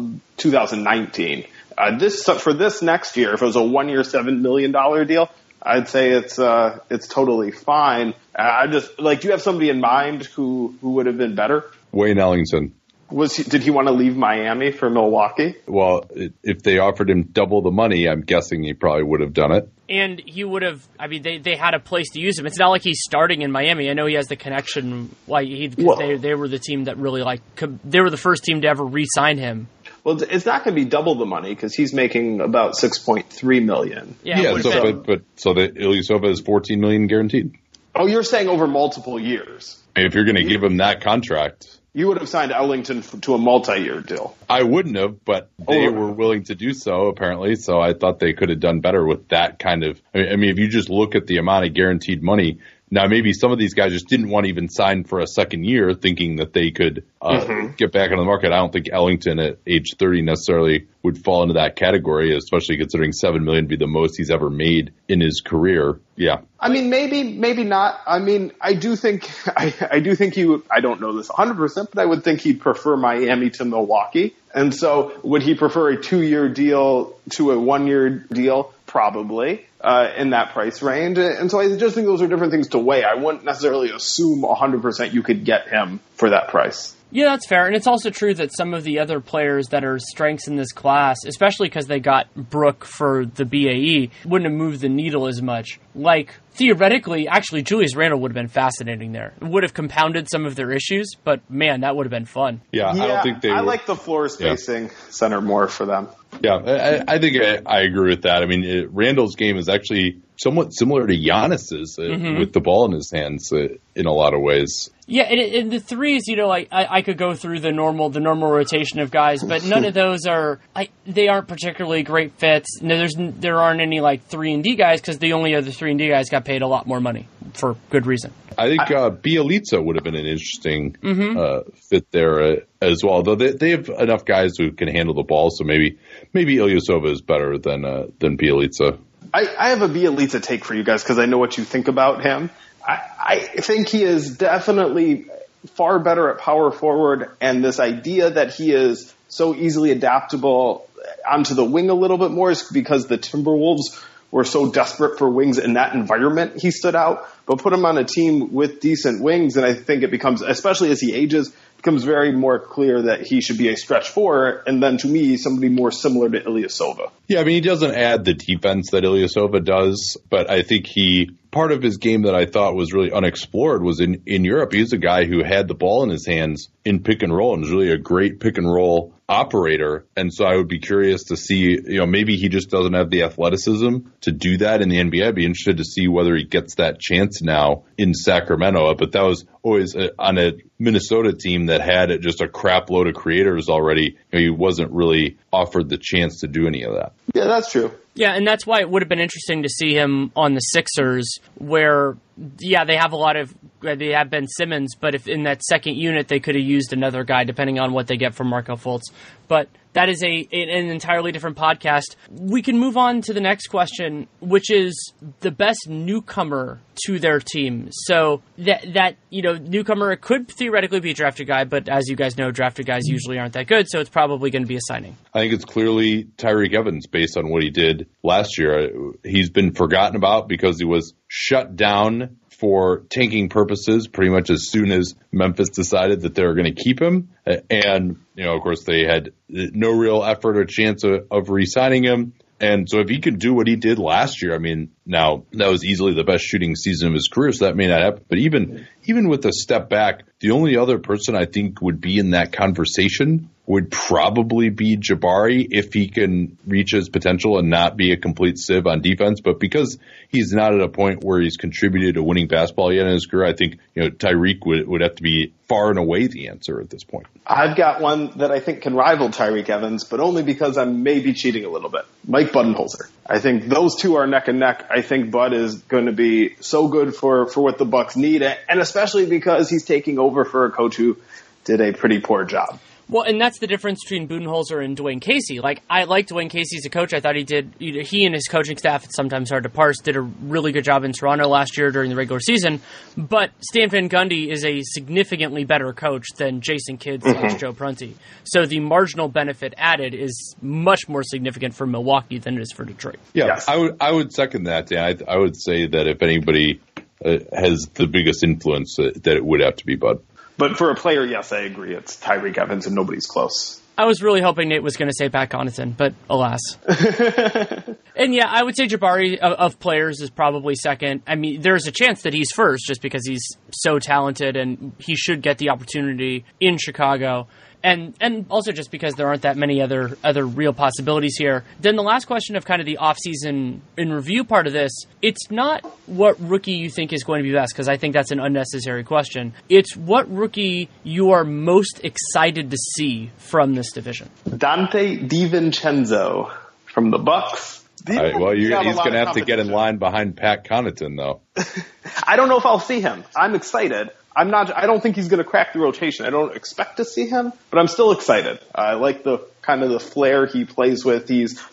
2019. For this next year, if it was a 1-year, $7 million deal, I'd say it's totally fine. Do you have somebody in mind who would have been better? Wayne Ellington. Did he want to leave Miami for Milwaukee? Well, if they offered him double the money, I'm guessing he probably would have done it. And he would have. I mean, they had a place to use him. It's not like he's starting in Miami. I know he has the connection. They were the team that really they were the first team to ever re-sign him. Well, it's not going to be double the money because he's making about $6.3 million. Yeah. So the Ilyasova is $14 million guaranteed. Oh, you're saying over multiple years? If you're going to give him that contract, you would have signed Ellington to a multi-year deal. I wouldn't have, but they were willing to do so apparently. So I thought they could have done better with that kind of. I mean, if you just look at the amount of guaranteed money. Now, maybe some of these guys just didn't want to even sign for a second year thinking that they could get back on the market. I don't think Ellington at age 30 necessarily would fall into that category, especially considering $7 million would be the most he's ever made in his career. Yeah. I mean, maybe not. I mean, I do think he would, I don't know this 100%, but I would think he'd prefer Miami to Milwaukee. And so would he prefer a 2-year deal to a 1-year deal? Probably. In that price range. And so I just think those are different things to weigh. I wouldn't necessarily assume 100% you could get him for that price. Yeah, that's fair. And it's also true that some of the other players that are strengths in this class, especially because they got Brook for the BAE, wouldn't have moved the needle as much. Like, theoretically, actually, Julius Randle would have been fascinating there. It would have compounded some of their issues, but man, that would have been fun. Yeah, I don't think I like the floor spacing center more for them. Yeah, I think I agree with that. I mean, Randall's game is actually somewhat similar to Giannis's with the ball in his hands in a lot of ways. Yeah, and the threes, I could go through the normal rotation of guys, but none of those they aren't particularly great fits. No, there aren't any 3-and-D guys because the only other 3-and-D guys got paid a lot more money for good reason. I think Bjelica would have been an interesting fit there as well, though they have enough guys who can handle the ball, so maybe Ilyasova is better than Bjelica. I have a Bjelica take for you guys because I know what you think about him. I think he is definitely far better at power forward, and this idea that he is so easily adaptable onto the wing a little bit more is because the Timberwolves were so desperate for wings in that environment. He stood out, but put him on a team with decent wings, and I think it becomes, especially as he ages, becomes very more clear that he should be a stretch 4, and then to me, somebody more similar to Ilyasova. Yeah, I mean, he doesn't add the defense that Ilyasova does, but I think part of his game that I thought was really unexplored was in Europe. He's a guy who had the ball in his hands in pick and roll and was really a great pick and roll operator. And so I would be curious to see, maybe he just doesn't have the athleticism to do that in the NBA. I'd be interested to see whether he gets that chance twice now in Sacramento, but that was always on a Minnesota team that had just a crap load of creators already. He wasn't really offered the chance to do any of that. Yeah, that's true. Yeah, and that's why it would have been interesting to see him on the Sixers, where, yeah, they have Ben Simmons, but if in that second unit they could have used another guy, depending on what they get from Markelle Fultz. But that is an entirely different podcast. We can move on to the next question, which is the best newcomer to their team. So that newcomer could theoretically be a drafted guy, but as you guys know, drafted guys usually aren't that good, so it's probably going to be a signing. I think it's clearly Tyreke Evans based on what he did last year. He's been forgotten about because he was shut down for tanking purposes pretty much as soon as Memphis decided that they were going to keep him. And, of course, they had no real effort or chance of re-signing him. And so if he could do what he did last year, I mean, now that was easily the best shooting season of his career, so that may not happen. But even with a step back, the only other person I think would be in that conversation would probably be Jabari if he can reach his potential and not be a complete sieve on defense. But because he's not at a point where he's contributed to winning basketball yet in his career, I think Tyreke would have to be far and away the answer at this point. I've got one that I think can rival Tyreke Evans, but only because I'm maybe cheating a little bit. Mike Budenholzer. I think those two are neck and neck. I think Bud is going to be so good for what the Bucks need, and especially because he's taking over for a coach who did a pretty poor job. Well, and that's the difference between Budenholzer and Dwayne Casey. Like, I like Dwayne Casey as a coach. I thought he and his coaching staff, it's sometimes hard to parse, did a really good job in Toronto last year during the regular season. But Stan Van Gundy is a significantly better coach than Jason Kidd / Joe Prunty. So the marginal benefit added is much more significant for Milwaukee than it is for Detroit. Yeah, yes. I would second that, Dan. I would say that if anybody has the biggest influence, that it would have to be Bud. But for a player, yes, I agree. It's Tyreke Evans and nobody's close. I was really hoping Nate was going to say Pat Connaughton, but alas. And yeah, I would say Jabari of players is probably second. I mean, there's a chance that he's first just because he's so talented and he should get the opportunity in Chicago. And also just because there aren't that many other real possibilities here. Then the last question of kind of the offseason in review part of this, it's not what rookie you think is going to be best, because I think that's an unnecessary question. It's what rookie you are most excited to see from this division. Dante DiVincenzo from the Bucks. He's going to have to get in line behind Pat Connaughton, though. I don't know if I'll see him. I'm excited. I don't think he's going to crack the rotation. I don't expect to see him, but I'm still excited. I like the kind of the flair he plays with.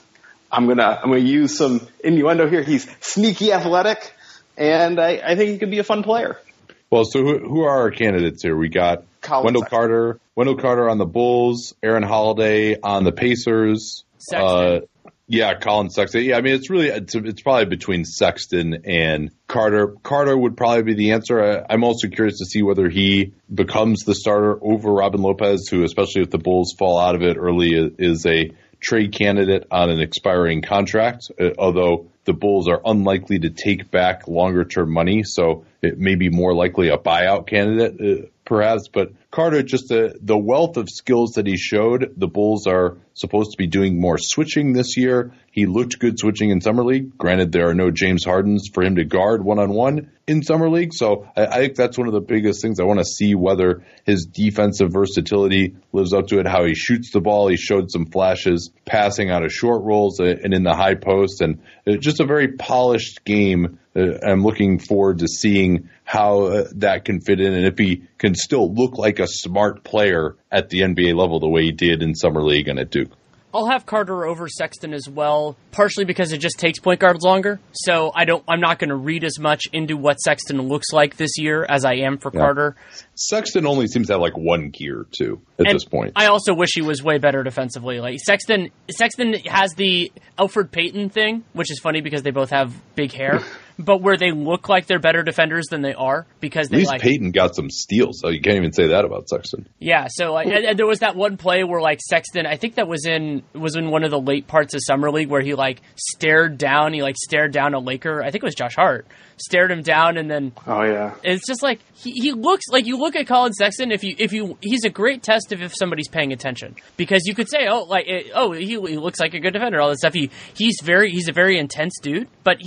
I'm going to use some innuendo here. He's sneaky athletic, and I think he could be a fun player. Well, so who are our candidates here? We got Wendell Carter on the Bulls, Aaron Holiday on the Pacers. Sexton. Colin Sexton. Yeah, I mean, it's probably between Sexton and Carter. Carter would probably be the answer. I'm also curious to see whether he becomes the starter over Robin Lopez, who, especially if the Bulls fall out of it early, is a trade candidate on an expiring contract, although the Bulls are unlikely to take back longer-term money, so it may be more likely a buyout candidate, perhaps. But Carter, just the wealth of skills that he showed, the Bulls are supposed to be doing more switching this year. He looked good switching in Summer League. Granted, there are no James Hardens for him to guard one-on-one in Summer League, so I think that's one of the biggest things. I want to see whether his defensive versatility lives up to it, how he shoots the ball. He showed some flashes passing out of short rolls and in the high post, and just a very polished game. I'm looking forward to seeing how that can fit in and if he can still look like a smart player at the NBA level the way he did in Summer League and at Duke. I'll have Carter over Sexton as well, partially because it just takes point guards longer. So I'm not going to read as much into what Sexton looks like this year as I am for Carter. Sexton only seems to have like one gear too at this point. I also wish he was way better defensively. Like Sexton has the Elfrid Payton thing, which is funny because they both have big hair. But where they look like they're better defenders than they are because they at least Payton got some steals, so you can't even say that about Sexton. Yeah, so and there was that one play where Sexton, I think that was in one of the late parts of Summer League where he stared down a Laker. I think it was Josh Hart. Stared him down and then it's just he looks like you look at Colin Sexton if you he's a great test of if somebody's paying attention because you could say he looks like a good defender, all that stuff. He's a very intense dude, but he just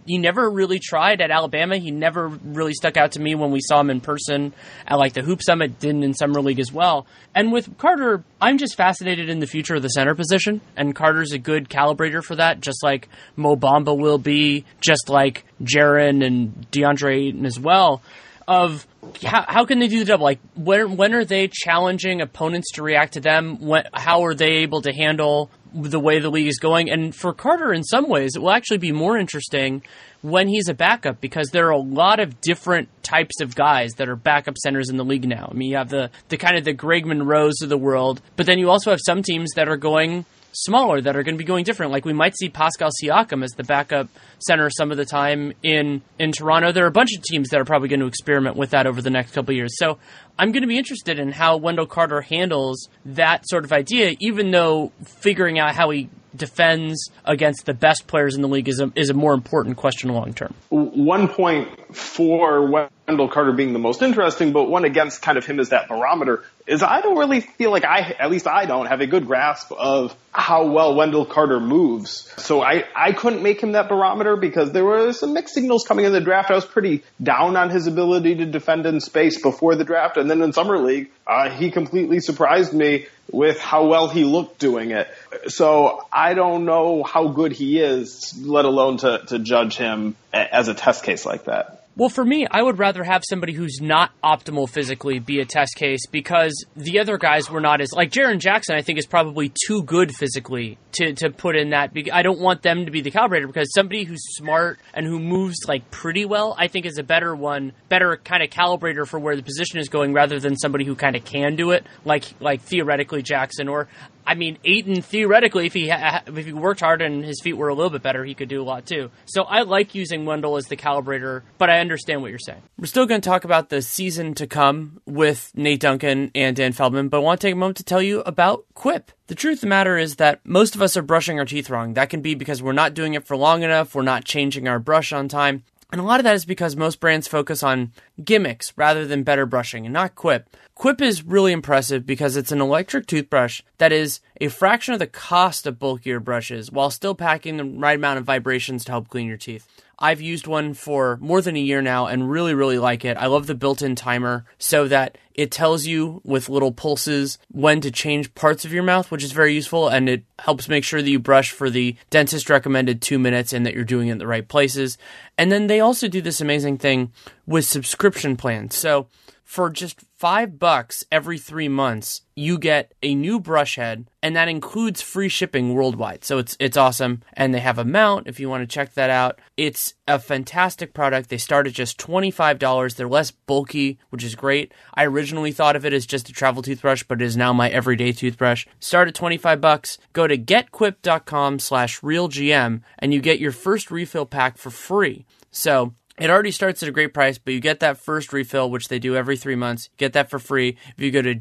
he never really tried at Alabama. He never really stuck out to me when we saw him in person at like the Hoop Summit, didn't in Summer League as well. And with Carter, I'm just fascinated in the future of the center position, and Carter's a good calibrator for that, just like Mo Bamba will be, just like Jaren and DeAndre Ayton as well, of how can they do the double? Like, when are they challenging opponents to react to them? How are they able to handle the way the league is going? And for Carter, in some ways, it will actually be more interesting when he's a backup, because there are a lot of different types of guys that are backup centers in the league now. I mean, you have the kind of the Greg Monroes of the world, but then you also have some teams that are going smaller, that are going to be going different. Like we might see Pascal Siakam as the backup center some of the time in Toronto. There are a bunch of teams that are probably going to experiment with that over the next couple of years. So I'm going to be interested in how Wendell Carter handles that sort of idea, even though figuring out how he defends against the best players in the league is a more important question long term. One point for Wendell Carter being the most interesting, but one against kind of him as that barometer, is I don't really feel like at least I don't have a good grasp of how well Wendell Carter moves. So I couldn't make him that barometer because there were some mixed signals coming in the draft. I was pretty down on his ability to defend in space before the draft. And then in Summer League, he completely surprised me with how well he looked doing it. So I don't know how good he is, let alone to judge him as a test case like that. Well, for me, I would rather have somebody who's not optimal physically be a test case, because the other guys were not as... Like, Jaren Jackson, I think, is probably too good physically to put in that. I don't want them to be the calibrator, because somebody who's smart and who moves, like, pretty well, I think is a better kind of calibrator for where the position is going, rather than somebody who kind of can do it, like theoretically Jackson. Or, I mean, Ayton, theoretically, if he worked hard and his feet were a little bit better, he could do a lot too. So I like using Wendell as the calibrator, but I understand what you're saying. We're still going to talk about the season to come with Nate Duncan and Dan Feldman, but I want to take a moment to tell you about Quip. The truth of the matter is that most of us are brushing our teeth wrong. That can be because we're not doing it for long enough, we're not changing our brush on time, and a lot of that is because most brands focus on gimmicks rather than better brushing, and not Quip. Quip is really impressive because it's an electric toothbrush that is a fraction of the cost of bulkier brushes while still packing the right amount of vibrations to help clean your teeth. I've used one for more than a year now and really, really like it. I love the built-in timer so that it tells you with little pulses when to change parts of your mouth, which is very useful, and it helps make sure that you brush for the dentist recommended 2 minutes and that you're doing it in the right places. And then they also do this amazing thing with subscription plans. So for just $5 every 3 months, you get a new brush head, and that includes free shipping worldwide. So it's awesome. And they have a mount if you want to check that out. It's a fantastic product. They start at just $25. They're less bulky, which is great. I originally thought of it as just a travel toothbrush, but it is now my everyday toothbrush. Start at $25. Go to getquip.com/realgm, and you get your first refill pack for free. So it already starts at a great price, but you get that first refill, which they do every 3 months. You get that for free if you go to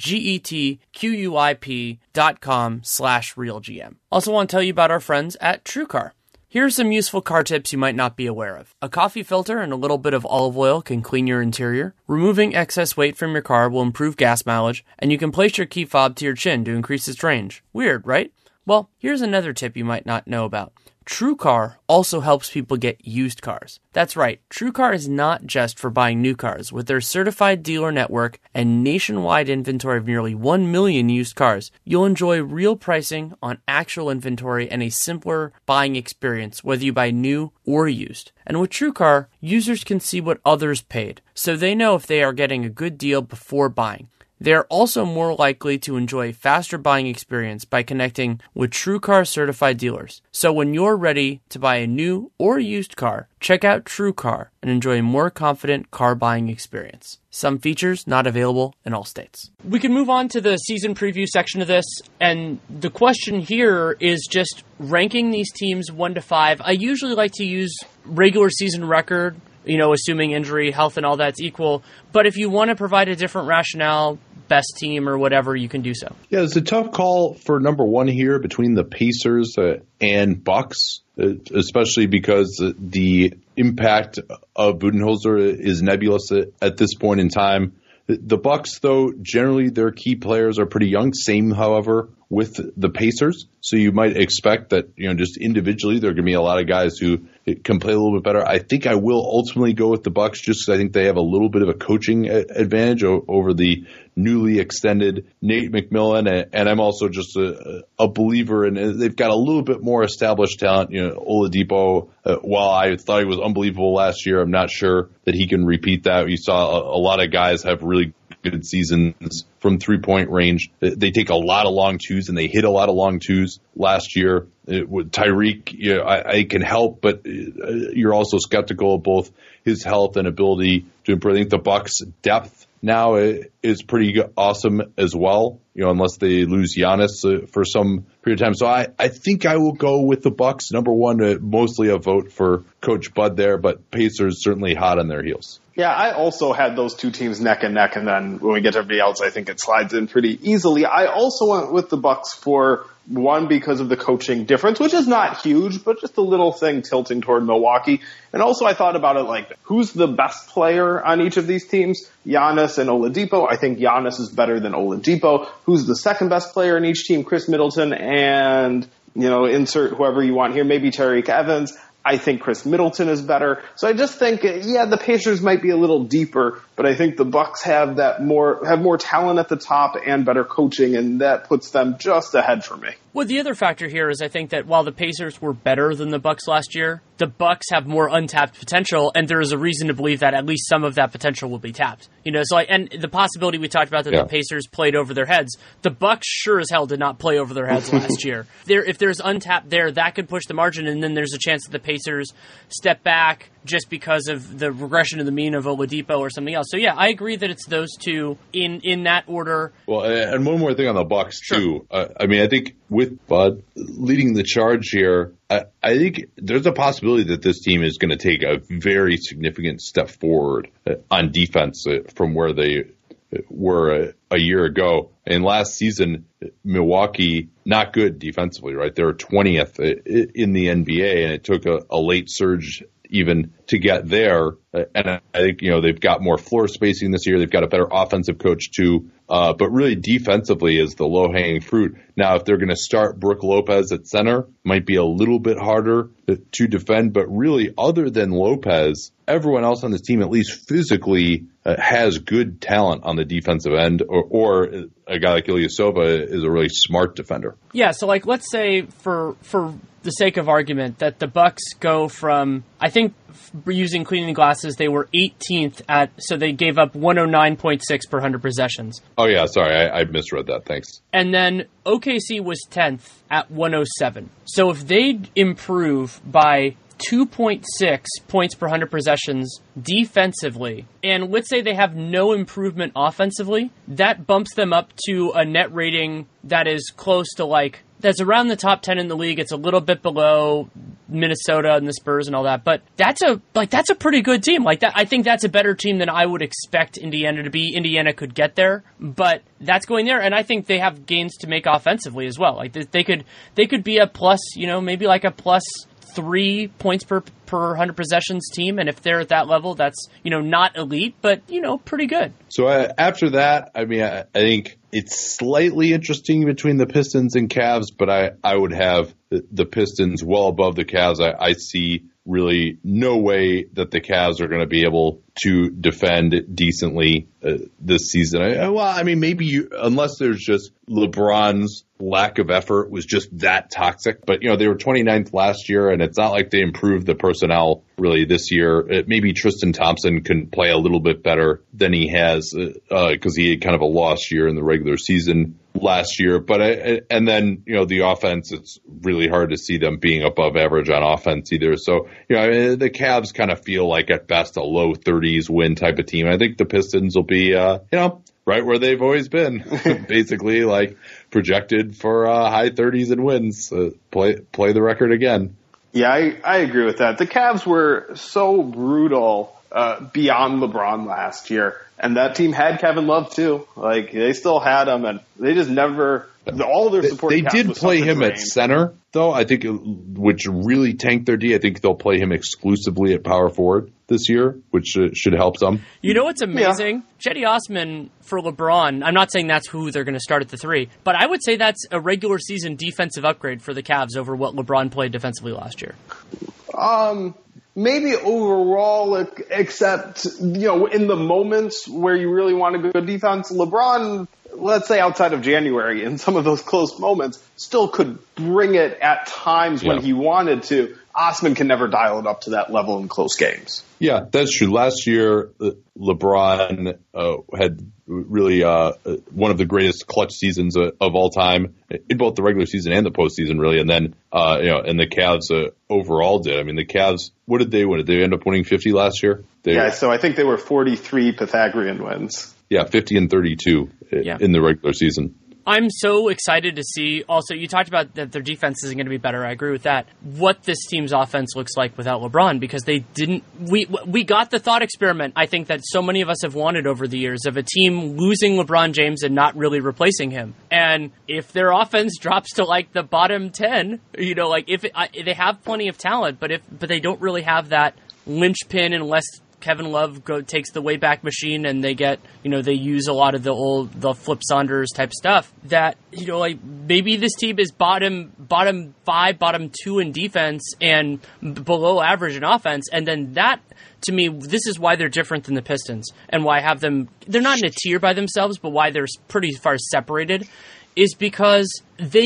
getquip.com/realgm. Also want to tell you about our friends at TrueCar. Here are some useful car tips you might not be aware of. A coffee filter and a little bit of olive oil can clean your interior. Removing excess weight from your car will improve gas mileage, and you can place your key fob to your chin to increase its range. Weird, right? Well, here's another tip you might not know about. TrueCar also helps people get used cars. That's right, TrueCar is not just for buying new cars. With their certified dealer network and nationwide inventory of nearly 1 million used cars, you'll enjoy real pricing on actual inventory and a simpler buying experience, whether you buy new or used. And with TrueCar, users can see what others paid, so they know if they are getting a good deal before buying. They are also more likely to enjoy a faster buying experience by connecting with TrueCar certified dealers. So when you're ready to buy a new or used car, check out TrueCar and enjoy a more confident car buying experience. Some features not available in all states. We can move on to the season preview section of this, and the question here is just ranking these teams 1 to 5. I usually like to use regular season record, assuming injury, health, and all that's equal. But if you want to provide a different rationale, best team or whatever, you can do so. Yeah, it's a tough call for number one here between the Pacers and Bucks, especially because the impact of Budenholzer is nebulous at this point in time. The Bucks, though, generally their key players are pretty young. Same, however, with the Pacers. So you might expect that, just individually there are going to be a lot of guys who can play a little bit better. I think I will ultimately go with the Bucks just because I think they have a little bit of a coaching advantage over the newly extended Nate McMillan. And I'm also just a believer in they've got a little bit more established talent. Oladipo, while I thought he was unbelievable last year, I'm not sure that he can repeat that. You saw a lot of guys have really good seasons from 3-point range. They take a lot of long twos and they hit a lot of long twos last year. With Tyreek, I can help, but you're also skeptical of both his health and ability to improve. I think the Bucks' depth now is pretty awesome as well, unless they lose Giannis for some period of time. So I think I will go with the Bucks. Number one, mostly a vote for Coach Bud there, but Pacers certainly hot on their heels. Yeah, I also had those two teams neck and neck, and then when we get to everybody else, I think it slides in pretty easily. I also went with the Bucks for one because of the coaching difference, which is not huge, but just a little thing tilting toward Milwaukee. And also I thought about it like, who's the best player on each of these teams? Giannis and Oladipo. I think Giannis is better than Oladipo. Who's the second best player in each team? Chris Middleton and, insert whoever you want here, maybe Tariq Evans. I think Chris Middleton is better. So I just think, the Pacers might be a little deeper, but I think the Bucks have more talent at the top and better coaching, and that puts them just ahead for me. Well, the other factor here is I think that while the Pacers were better than the Bucks last year, the Bucks have more untapped potential, and there is a reason to believe that at least some of that potential will be tapped. And the possibility we talked about that the Pacers played over their heads, the Bucks sure as hell did not play over their heads last year. If there's untapped there, that could push the margin, and then there's a chance that the Pacers step back just because of the regression to the mean of Oladipo or something else. So yeah, I agree that it's those two in that order. Well, and one more thing on the Bucks too. I think with Bud leading the charge here, I think there's a possibility that this team is going to take a very significant step forward on defense from where they were a year ago. And last season, Milwaukee, not good defensively, right? They were 20th in the NBA, and it took a late surge even to get there. And I think, they've got more floor spacing this year. They've got a better offensive coach too. But really defensively is the low-hanging fruit. Now, if they're going to start Brook Lopez at center, might be a little bit harder to defend. But really, other than Lopez, everyone else on this team, at least physically, has good talent on the defensive end, or a guy like Ilyasova is a really smart defender. Yeah, so let's say for the sake of argument that the Bucks go from, I think using cleaning glasses, they were 18th so they gave up 109.6 per 100 possessions. Oh yeah, sorry, I misread that, thanks. And then OKC was 10th at 107. So if they improve by 2.6 points per 100 possessions defensively, and let's say they have no improvement offensively, that bumps them up to a net rating that is close to that's around the top 10 in the league. It's a little bit below Minnesota and the Spurs and all that, but that's a pretty good team. I think that's a better team than I would expect Indiana to be. Indiana could get there, but that's going there, and I think they have gains to make offensively as well. They could be a plus, maybe a plus 3 points per 100 possessions team, and if they're at that level, that's not elite, but pretty good. So after that, I think it's slightly interesting between the Pistons and Cavs, but I would have the Pistons well above the Cavs. I see really no way that the Cavs are going to be able to defend decently this season. Maybe unless there's just LeBron's lack of effort was just that toxic. But, they were 29th last year, and it's not like they improved the personnel really this year. Maybe Tristan Thompson can play a little bit better than he has because he had kind of a lost year in the regular season last year. But and then, the offense, it's really hard to see them being above average on offense either. So, the Cavs kind of feel like at best a low 30s win type of team. I think the Pistons will be, right where they've always been, basically projected for high 30s in wins. Play the record again. Yeah, I agree with that. The Cavs were so brutal beyond LeBron last year, and that team had Kevin Love too. They still had him, and they just never All their supporting They did play him at center, though, I think, which really tanked their D. I think they'll play him exclusively at power forward this year, which should help some. You know what's amazing? Yeah. Cedi Osman for LeBron, I'm not saying that's who they're going to start at the 3, but I would say that's a regular season defensive upgrade for the Cavs over what LeBron played defensively last year. Maybe overall, except, in the moments where you really want a good defense, LeBron, let's say outside of January, in some of those close moments, still could bring it at times when he wanted to. Osman can never dial it up to that level in close games. Yeah, that's true. Last year, LeBron had really one of the greatest clutch seasons of all time in both the regular season and the postseason, really. And then, and the Cavs overall did. I mean, the Cavs, what did they win? Did they end up winning 50 last year? So I think they were 43 Pythagorean wins. Yeah, 50 and 32 in the regular season. I'm so excited to see. Also, you talked about that their defense isn't going to be better. I agree with that. What this team's offense looks like without LeBron, because they didn't. We got the thought experiment, I think, that so many of us have wanted over the years, of a team losing LeBron James and not really replacing him. And if their offense drops to like the bottom 10, they have plenty of talent, but they don't really have that linchpin unless Kevin Love takes the way back machine and they get, they use a lot of the Flip Saunders type stuff that, maybe this team is bottom 5, bottom 2 in defense and below average in offense. And then that, to me, this is why they're different than the Pistons and why I have them, they're not in a tier by themselves, but why they're pretty far separated is because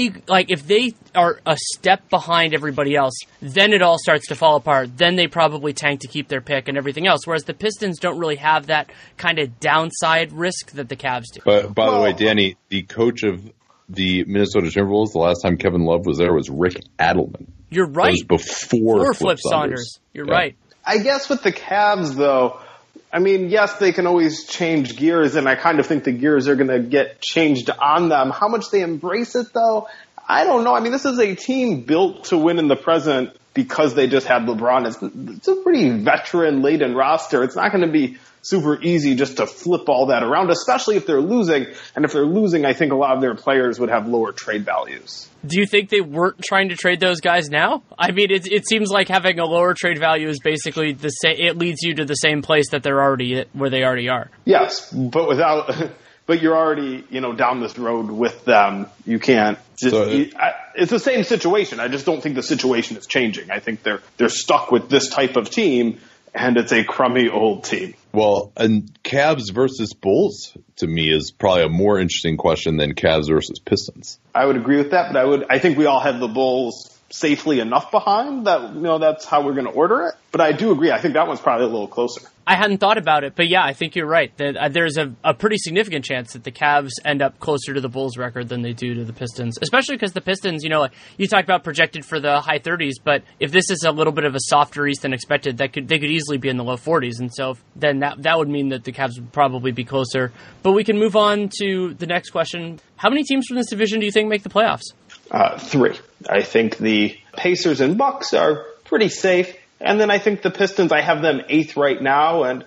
if they are a step behind everybody else, then it all starts to fall apart. Then they probably tank to keep their pick and everything else. Whereas the Pistons don't really have that kind of downside risk that the Cavs do. But by the way, Danny, the coach of the Minnesota Timberwolves, the last time Kevin Love was there, was Rick Adelman. You're right. It was before Flip Saunders. You're right. I guess with the Cavs, though, I mean, yes, they can always change gears, and I kind of think the gears are going to get changed on them. How much they embrace it, though, I don't know. I mean, this is a team built to win in the present because they just had LeBron. It's a pretty veteran-laden roster. It's not going to be super easy just to flip all that around, especially if they're losing. And if they're losing, I think a lot of their players would have lower trade values. Do you think they weren't trying to trade those guys now? I mean, it seems like having a lower trade value is basically the same. It leads you to the same place that they're already where they already are. Yes, but you're already down this road with them. You can't just. It's the same situation. I just don't think the situation is changing. I think they're stuck with this type of team, and it's a crummy old team. Well, and Cavs versus Bulls, to me, is probably a more interesting question than Cavs versus Pistons. I would agree with that, but I think we all have the Bulls safely enough behind that, that's how we're going to order it. But I do agree. I think that one's probably a little closer. I hadn't thought about it, but yeah, I think you're right. That there's a pretty significant chance that the Cavs end up closer to the Bulls record than they do to the Pistons, especially because the Pistons, you talked about projected for the high 30s, but if this is a little bit of a softer East than expected, they could easily be in the low 40s, and so then that would mean that the Cavs would probably be closer. But we can move on to the next question. How many teams from this division do you think make the playoffs? 3. I think the Pacers and Bucks are pretty safe. And then I think the Pistons, I have them 8th right now. And,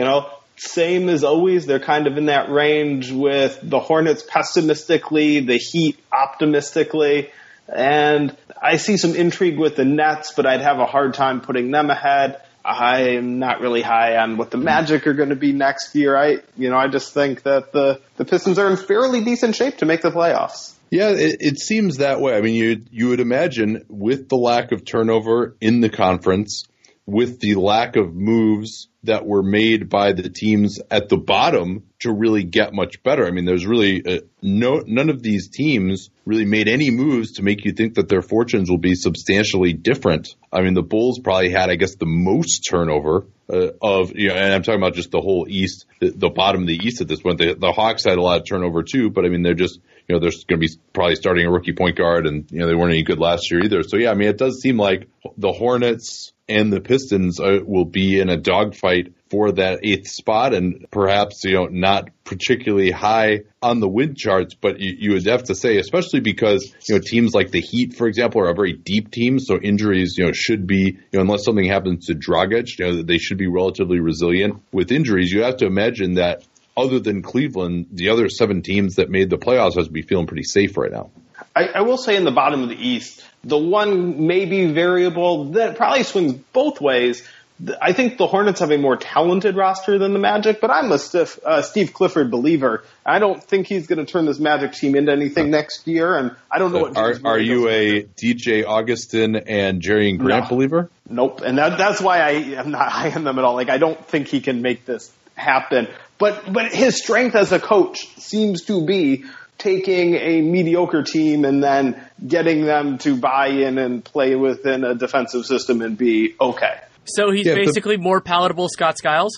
same as always, they're kind of in that range with the Hornets pessimistically, the Heat optimistically. And I see some intrigue with the Nets, but I'd have a hard time putting them ahead. I'm not really high on what the Magic are going to be next year. I just think that the Pistons are in fairly decent shape to make the playoffs. Yeah, it seems that way. I mean, you would imagine with the lack of turnover in the conference, with the lack of moves that were made by the teams at the bottom to really get much better. I mean, there's really none of these teams really made any moves to make you think that their fortunes will be substantially different. I mean, the Bulls probably had, I guess, the most turnover and I'm talking about just the whole East, the bottom of the East at this point. The Hawks had a lot of turnover too, but I mean, they're just, they're going to be probably starting a rookie point guard, and they weren't any good last year either. So yeah, I mean, it does seem like the Hornets and the Pistons will be in a dogfight for that 8th spot, and perhaps not particularly high on the win charts, but you would have to say, especially because teams like the Heat, for example, are a very deep team, so injuries should be unless something happens to Dragic, they should be relatively resilient with injuries. You have to imagine that other than Cleveland, the other 7 teams that made the playoffs has to be feeling pretty safe right now. I will say in the bottom of the East, the one maybe variable that probably swings both ways, I think the Hornets have a more talented roster than the Magic, but I'm a Steve Clifford believer. I don't think he's going to turn this Magic team into anything next year, and I don't know what. Are you a DJ Augustin and Jerry Grant believer? Nope, and that's why I am not high on them at all. Like, I don't think he can make this happen. But his strength as a coach seems to be taking a mediocre team and then getting them to buy in and play within a defensive system and be okay. So he's basically more palatable Scott Skiles?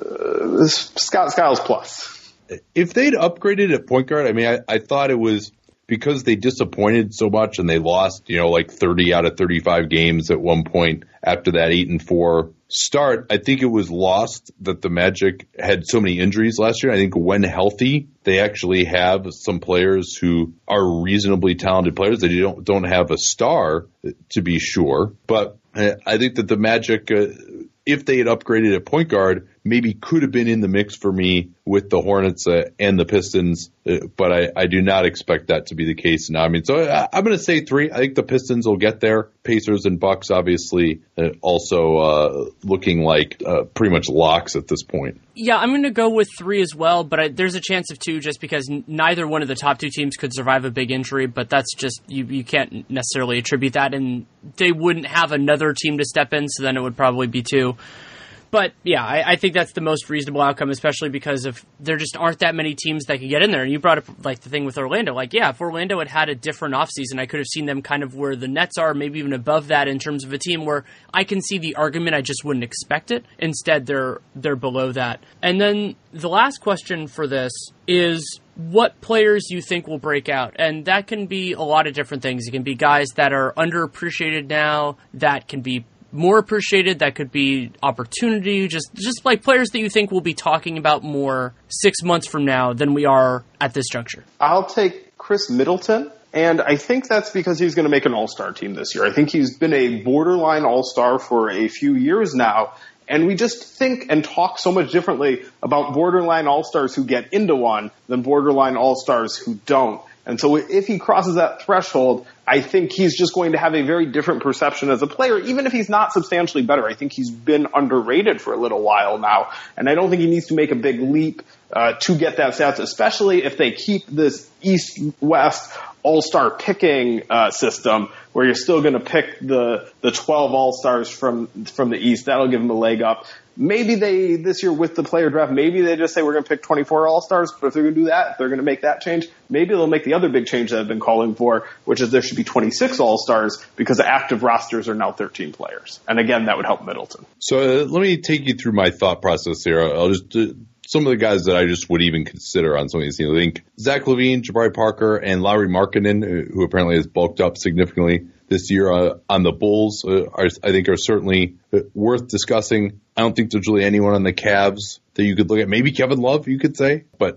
Scott Skiles plus. If they'd upgraded at point guard, I mean, I thought it was because they disappointed so much and they lost, like 30 out of 35 games at one point after that 8-4 start. I think it was lost that the Magic had so many injuries last year. I think when healthy, they actually have some players who are reasonably talented players. They don't have a star, to be sure. But I think that the Magic, if they had upgraded at point guard, maybe could have been in the mix for me with the Hornets and the Pistons, but I do not expect that to be the case now. I mean, so I'm going to say 3. I think the Pistons will get there. Pacers and Bucks, obviously, also looking like pretty much locks at this point. Yeah, I'm going to go with 3 as well, but there's a chance of 2 just because neither one of the top 2 teams could survive a big injury, but that's just, you can't necessarily attribute that, and they wouldn't have another team to step in, so then it would probably be 2. But, yeah, I think that's the most reasonable outcome, especially because there just aren't that many teams that can get in there. And you brought up, the thing with Orlando. If Orlando had a different offseason, I could have seen them kind of where the Nets are, maybe even above that in terms of a team where I can see the argument, I just wouldn't expect it. Instead, they're below that. And then the last question for this is what players you think will break out. And that can be a lot of different things. It can be guys that are underappreciated now, that can be more appreciated, that could be opportunity, just like players that you think we'll be talking about more 6 months from now than we are at this juncture. I'll take Chris Middleton, and I think that's because he's going to make an all-star team this year. I think he's been a borderline all-star for a few years now, and we just think and talk so much differently about borderline all-stars who get into one than borderline all-stars who don't. And so if he crosses that threshold, I think he's just going to have a very different perception as a player, even if he's not substantially better. I think he's been underrated for a little while now, and I don't think he needs to make a big leap to get that stats, especially if they keep this East-West all-star picking system where you're still going to pick the 12 all-stars from the East. That'll give them a leg up. Maybe this year with the player draft, maybe they just say we're going to pick 24 all-stars, but if they're going to do that, if they're going to make that change, maybe they'll make the other big change that I've been calling for, which is there should be 26 all-stars because active rosters are now 13 players. And again, that would help Middleton. So let me take you through my thought process here. I'll just some of the guys that I just would even consider on some of these teams. I think Zach LaVine, Jabari Parker, and Lauri Markkanen, who apparently has bulked up significantly this year on the Bulls, I think are certainly worth discussing. I don't think there's really anyone on the Cavs that you could look at. Maybe Kevin Love, you could say. But,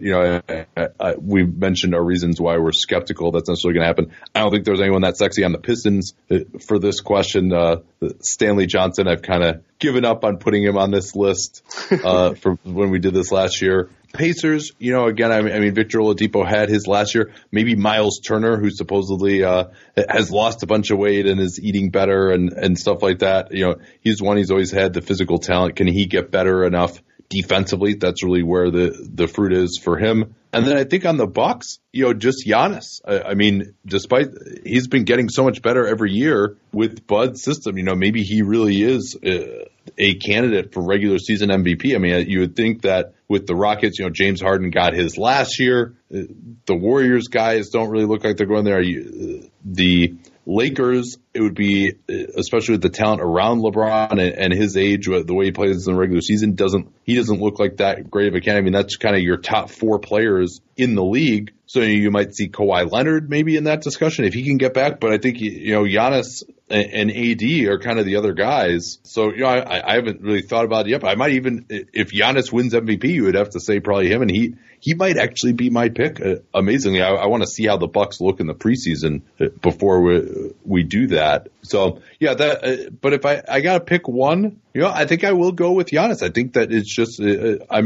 we mentioned our reasons why we're skeptical that's necessarily going to happen. I don't think there's anyone that sexy on the Pistons for this question. Stanley Johnson, I've kind of given up on putting him on this list from when we did this last year. Pacers, again, I mean, Victor Oladipo had his last year. Maybe Miles Turner, who supposedly has lost a bunch of weight and is eating better and stuff like that. He's one. He's always had the physical talent. Can he get better enough defensively? That's really where the fruit is for him. And then I think on the Bucks, just Giannis. I mean, despite he's been getting so much better every year with Bud's system, maybe he really is a candidate for regular season MVP. I mean, you would think that with the Rockets, James Harden got his last year. The Warriors guys don't really look like they're going there. The Lakers, it would be, especially with the talent around LeBron and his age, the way he plays in the regular season, he doesn't look like that great of a candidate. I mean, that's kind of your top 4 players in the league. So you might see Kawhi Leonard maybe in that discussion if he can get back. But I think, Giannis and AD are kind of the other guys. So, I haven't really thought about it yet. But I might even, if Giannis wins MVP, you would have to say probably him. And he might actually be my pick. Amazingly, I want to see how the Bucks look in the preseason before we do that. So, yeah, but if I got to pick one, I think I will go with Giannis. I think that it's just, I'm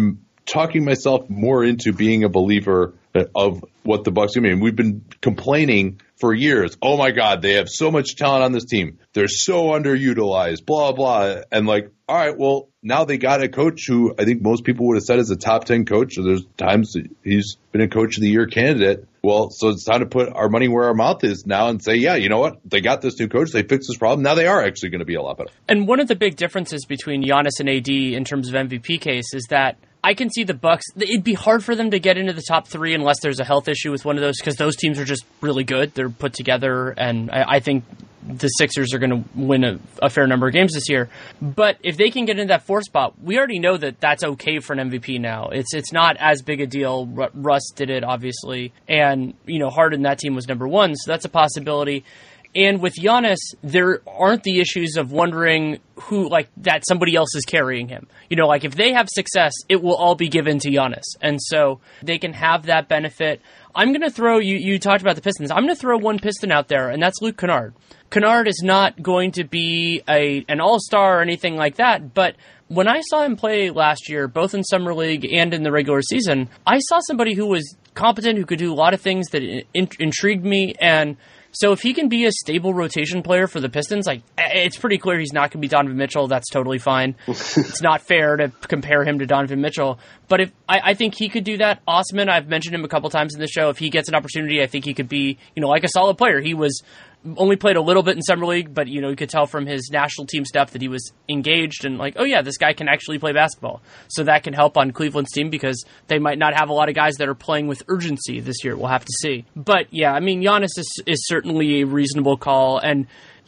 talking myself more into being a believer of what the Bucks do. I mean, we've been complaining for years. Oh my God, they have so much talent on this team. They're so underutilized, blah, blah. And like, all right, well, now they got a coach who I think most people would have said is a top 10 coach. So there's times that he's been a coach of the year candidate. Well, so it's time to put our money where our mouth is now and say, yeah, you know what? They got this new coach. They fixed this problem. Now they are actually going to be a lot better. And one of the big differences between Giannis and AD in terms of MVP case is that I can see the Bucks. It'd be hard for them to get into the top three unless there's a health issue with one of those, because those teams are just really good. They're put together, and I think the Sixers are going to win a fair number of games this year. But if they can get into that 4th spot, we already know that that's okay for an MVP now. It's not as big a deal. Russ did it, obviously, and Harden, that team was number 1, so that's a possibility. And with Giannis, there aren't the issues of wondering who, that somebody else is carrying him. If they have success, it will all be given to Giannis. And so they can have that benefit. I'm going to throw, you talked about the Pistons. I'm going to throw one Piston out there, and that's Luke Kennard. Kennard is not going to be an all-star or anything like that, but when I saw him play last year, both in Summer League and in the regular season, I saw somebody who was competent, who could do a lot of things that intrigued me, and so if he can be a stable rotation player for the Pistons, it's pretty clear he's not going to be Donovan Mitchell. That's totally fine. It's not fair to compare him to Donovan Mitchell. But if I think he could do that. Osman, I've mentioned him a couple times in the show. If he gets an opportunity, I think he could be, like a solid player. He was only played a little bit in Summer League, but you could tell from his national team stuff that he was engaged and oh yeah, this guy can actually play basketball. So that can help on Cleveland's team because they might not have a lot of guys that are playing with urgency this year. We'll have to see. But yeah, Giannis is certainly a reasonable call, and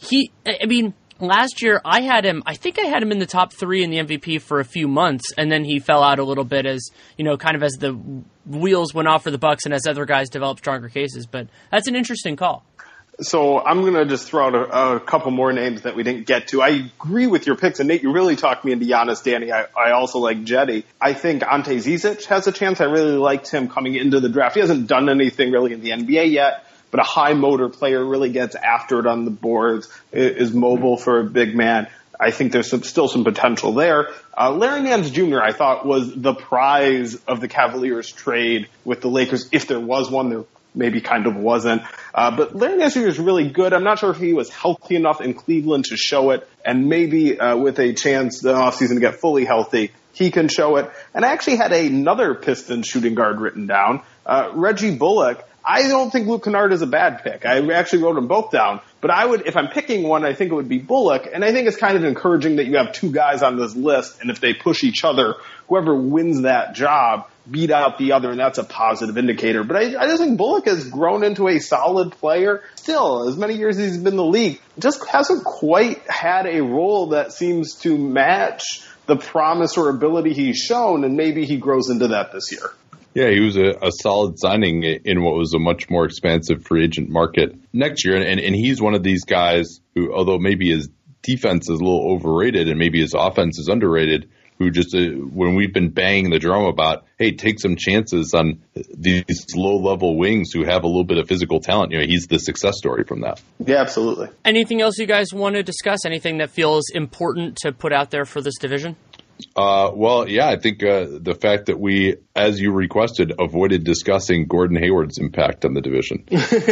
last year, I think I had him in the top 3 in the MVP for a few months, and then he fell out a little bit as, kind of as the wheels went off for the Bucks and as other guys developed stronger cases. But that's an interesting call. So I'm going to just throw out a couple more names that we didn't get to. I agree with your picks, and Nate, you really talked me into Giannis, Danny. I also like Jetty. I think Ante Zizic has a chance. I really liked him coming into the draft. He hasn't done anything really in the NBA yet, but a high motor player, really gets after it on the boards, is mobile for a big man. I think there's still some potential there. Larry Nance Jr., I thought, was the prize of the Cavaliers trade with the Lakers. If there was one, there maybe kind of wasn't. But Larry Nance Jr. is really good. I'm not sure if he was healthy enough in Cleveland to show it, and maybe with a chance the offseason to get fully healthy, he can show it. And I actually had another Pistons shooting guard written down, Reggie Bullock. I don't think Luke Kennard is a bad pick. I actually wrote them both down. But if I'm picking one, I think it would be Bullock. And I think it's kind of encouraging that you have 2 guys on this list, and if they push each other, whoever wins that job beat out the other, and that's a positive indicator. But I just think Bullock has grown into a solid player. Still, as many years as he's been in the league, just hasn't quite had a role that seems to match the promise or ability he's shown, and maybe he grows into that this year. Yeah, he was a solid signing in what was a much more expansive free agent market next year. And he's one of these guys who, although maybe his defense is a little overrated and maybe his offense is underrated, who just, when we've been banging the drum about, hey, take some chances on these low-level wings who have a little bit of physical talent, he's the success story from that. Yeah, absolutely. Anything else you guys want to discuss? Anything that feels important to put out there for this division? Well, yeah, I think the fact that we, as you requested, avoided discussing Gordon Hayward's impact on the division.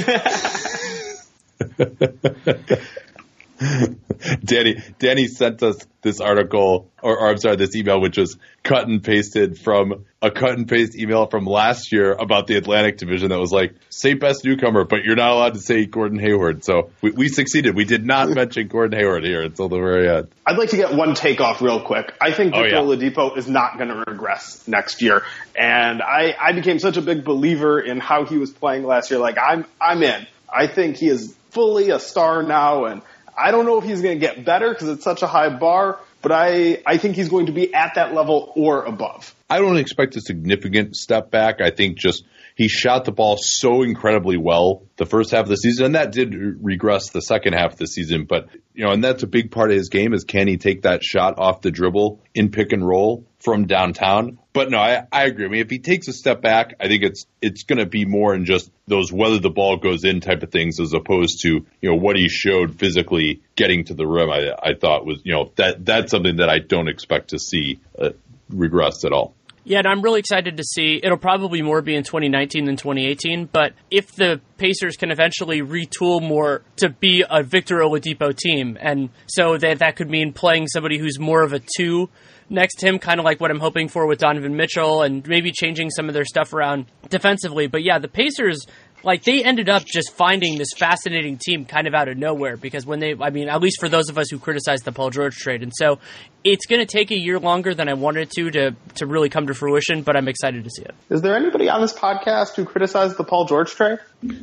Danny sent us this article, or I'm sorry, this email, which was cut and pasted from a cut and paste email from last year about the Atlantic Division that was like, say best newcomer, but you're not allowed to say Gordon Hayward. So we succeeded. We did not mention Gordon Hayward here until the very end. I'd like to get one take off real quick. I think Victor Oladipo is not going to regress next year. And I became such a big believer in how he was playing last year. Like, I'm in. I think he is fully a star now, and I don't know if he's going to get better because it's such a high bar, but I think he's going to be at that level or above. I don't expect a significant step back. I think just he shot the ball so incredibly well the first half of the season, and that did regress the second half of the season. But, and that's a big part of his game is can he take that shot off the dribble in pick and roll from downtown? But no, I agree. I mean, if he takes a step back, I think it's going to be more in just those whether the ball goes in type of things as opposed to, what he showed physically getting to the rim. I thought was, that's something that I don't expect to see regress at all. Yeah, and I'm really excited to see. It'll probably more be in 2019 than 2018, but if the Pacers can eventually retool more to be a Victor Oladipo team, and so that could mean playing somebody who's more of a 2 next to him, kind of like what I'm hoping for with Donovan Mitchell, and maybe changing some of their stuff around defensively. But yeah, the Pacers, like, they ended up just finding this fascinating team kind of out of nowhere, because when at least for those of us who criticized the Paul George trade. And so it's going to take a year longer than I wanted to really come to fruition, but I'm excited to see it. Is there anybody on this podcast who criticized the Paul George trade?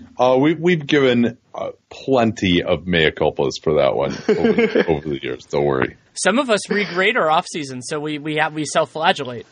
We've given plenty of mea culpas for that one over the years. Don't worry. Some of us regrade our offseason, so we self-flagellate.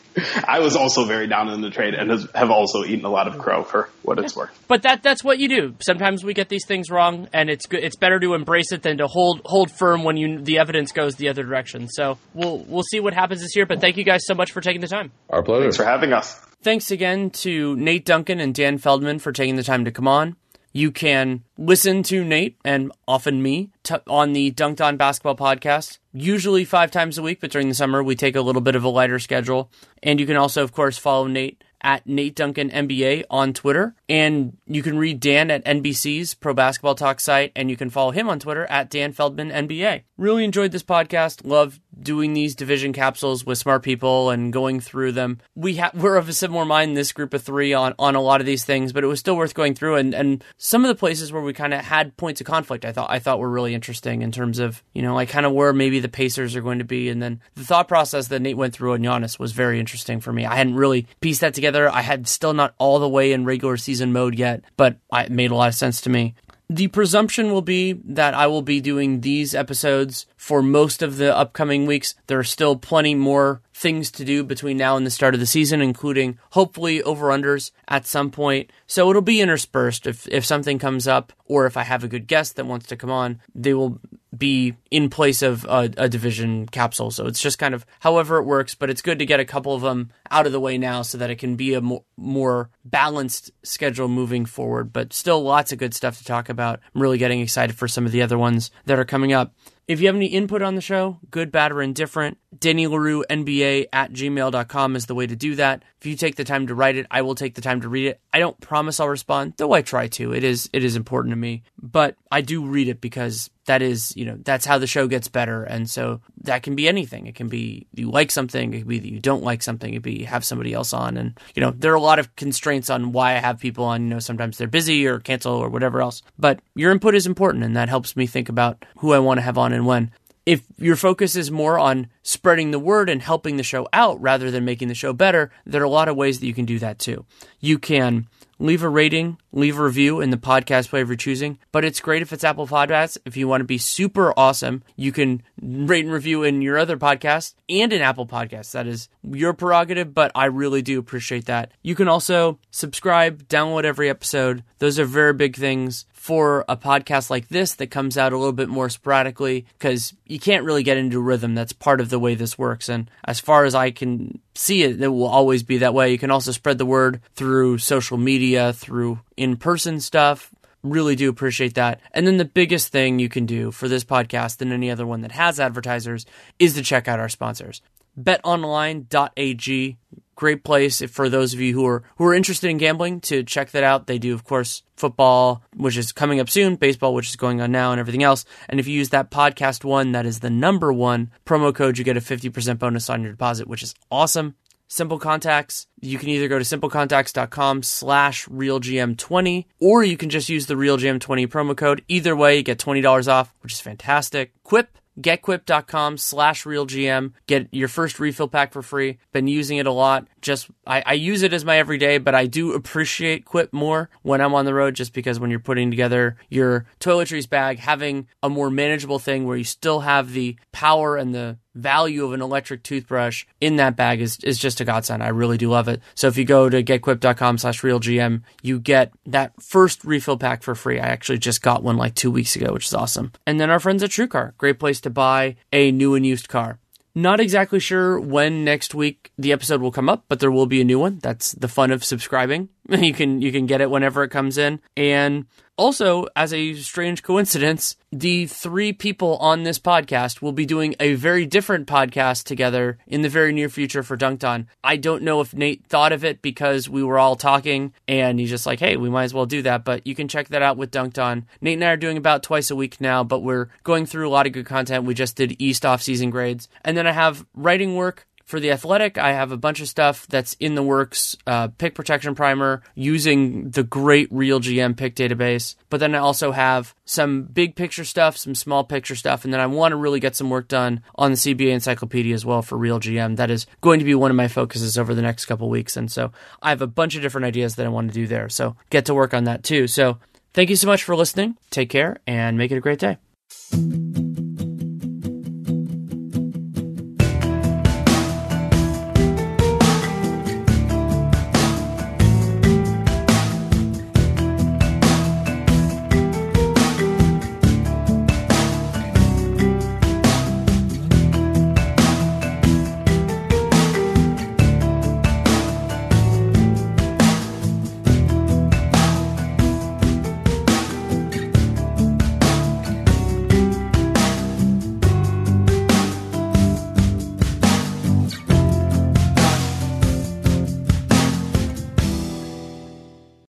I was also very down in the trade and have also eaten a lot of crow for what it's worth. But that's what you do. Sometimes we get these things wrong, and it's good. It's better to embrace it than to hold firm when the evidence goes the other direction. So we'll see what happens this year. But thank you guys so much for taking the time. Our pleasure. Thanks for having us. Thanks again to Nate Duncan and Dan Feldman for taking the time to come on. You can listen to Nate and often me on the Dunked On Basketball podcast, usually 5 times a week, but during the summer we take a little bit of a lighter schedule. And you can also, of course, follow Nate at Nate Duncan NBA on Twitter. And you can read Dan at NBC's Pro Basketball Talk site, and you can follow him on Twitter at Dan Feldman NBA. Really enjoyed this podcast. Love doing these division capsules with smart people and going through them. We're of a similar mind, this group of 3, on a lot of these things, but it was still worth going through. And some of the places where we kind of had points of conflict, I thought were really interesting in terms of, like kind of where maybe the Pacers are going to be. And then the thought process that Nate went through on Giannis was very interesting for me. I hadn't really pieced that together. I had still not all the way in regular season mode yet, but it made a lot of sense to me. The presumption will be that I will be doing these episodes for most of the upcoming weeks. There are still plenty more things to do between now and the start of the season, including hopefully over-unders at some point. So it'll be interspersed. If something comes up, or if I have a good guest that wants to come on, they will be in place of a division capsule. So it's just kind of however it works, but it's good to get a couple of them out of the way now so that it can be a more balanced schedule moving forward. But still lots of good stuff to talk about. I'm really getting excited for some of the other ones that are coming up. If you have any input on the show, good, bad, or indifferent, DannyLaRueNBA@gmail.com is the way to do that. If you take the time to write it, I will take the time to read it. I don't promise I'll respond, though I try to. It is important to me. But I do read it because that is, that's how the show gets better. And so that can be anything. It can be you like something. It can be that you don't like something. It can be you have somebody else on. And, there are a lot of constraints on why I have people on. Sometimes they're busy or cancel or whatever else. But your input is important, and that helps me think about who I want to have on and when. If your focus is more on spreading the word and helping the show out rather than making the show better, there are a lot of ways that you can do that too. You can leave a rating, leave a review in the podcast player of your choosing, but it's great if it's Apple Podcasts. If you want to be super awesome, you can rate and review in your other podcast and in Apple Podcasts. That is your prerogative, but I really do appreciate that. You can also subscribe, download every episode. Those are very big things for a podcast like this that comes out a little bit more sporadically, because you can't really get into a rhythm. That's part of the way this works. And as far as I can see it, it will always be that way. You can also spread the word through social media, through in-person stuff. Really do appreciate that. And then the biggest thing you can do for this podcast and any other one that has advertisers is to check out our sponsors. BetOnline.ag. Great place for those of you who are interested in gambling to check that out. They do, of course, football, which is coming up soon, baseball, which is going on now, and everything else. And if you use that podcast 1, that is the number 1 promo code, you get a 50% bonus on your deposit, which is awesome. Simple Contacts, you can either go to simplecontacts.com/RealGM20, or you can just use the RealGM20 promo code. Either way, you get $20 off, which is fantastic. Quip, getquip.com/RealGM. Get your first refill pack for free. Been using it a lot. I use it as my everyday, but I do appreciate Quip more when I'm on the road, just because when you're putting together your toiletries bag, having a more manageable thing where you still have the power and the value of an electric toothbrush in that bag is just a godsend. I really do love it. So if you go to getquip.com/RealGM, you get that first refill pack for free. I actually just got one like 2 weeks ago, which is awesome. And then our friends at TrueCar, great place to buy a new and used car. Not exactly sure when next week the episode will come up, but there will be a new one. That's the fun of subscribing. You can get it whenever it comes in. And Also, as a strange coincidence, the 3 people on this podcast will be doing a very different podcast together in the very near future for Dunked On. I don't know if Nate thought of it because we were all talking and he's just like, hey, we might as well do that, but you can check that out with Dunked On. Nate and I are doing about twice a week now, but we're going through a lot of good content. We just did East off-season grades. And then I have writing work for The Athletic. I have a bunch of stuff that's in the works, pick protection primer, using the great RealGM pick database. But then I also have some big picture stuff, some small picture stuff, and then I want to really get some work done on the CBA Encyclopedia as well for RealGM. That is going to be one of my focuses over the next couple weeks, and so I have a bunch of different ideas that I want to do there, so get to work on that too. So thank you so much for listening. Take care, and make it a great day.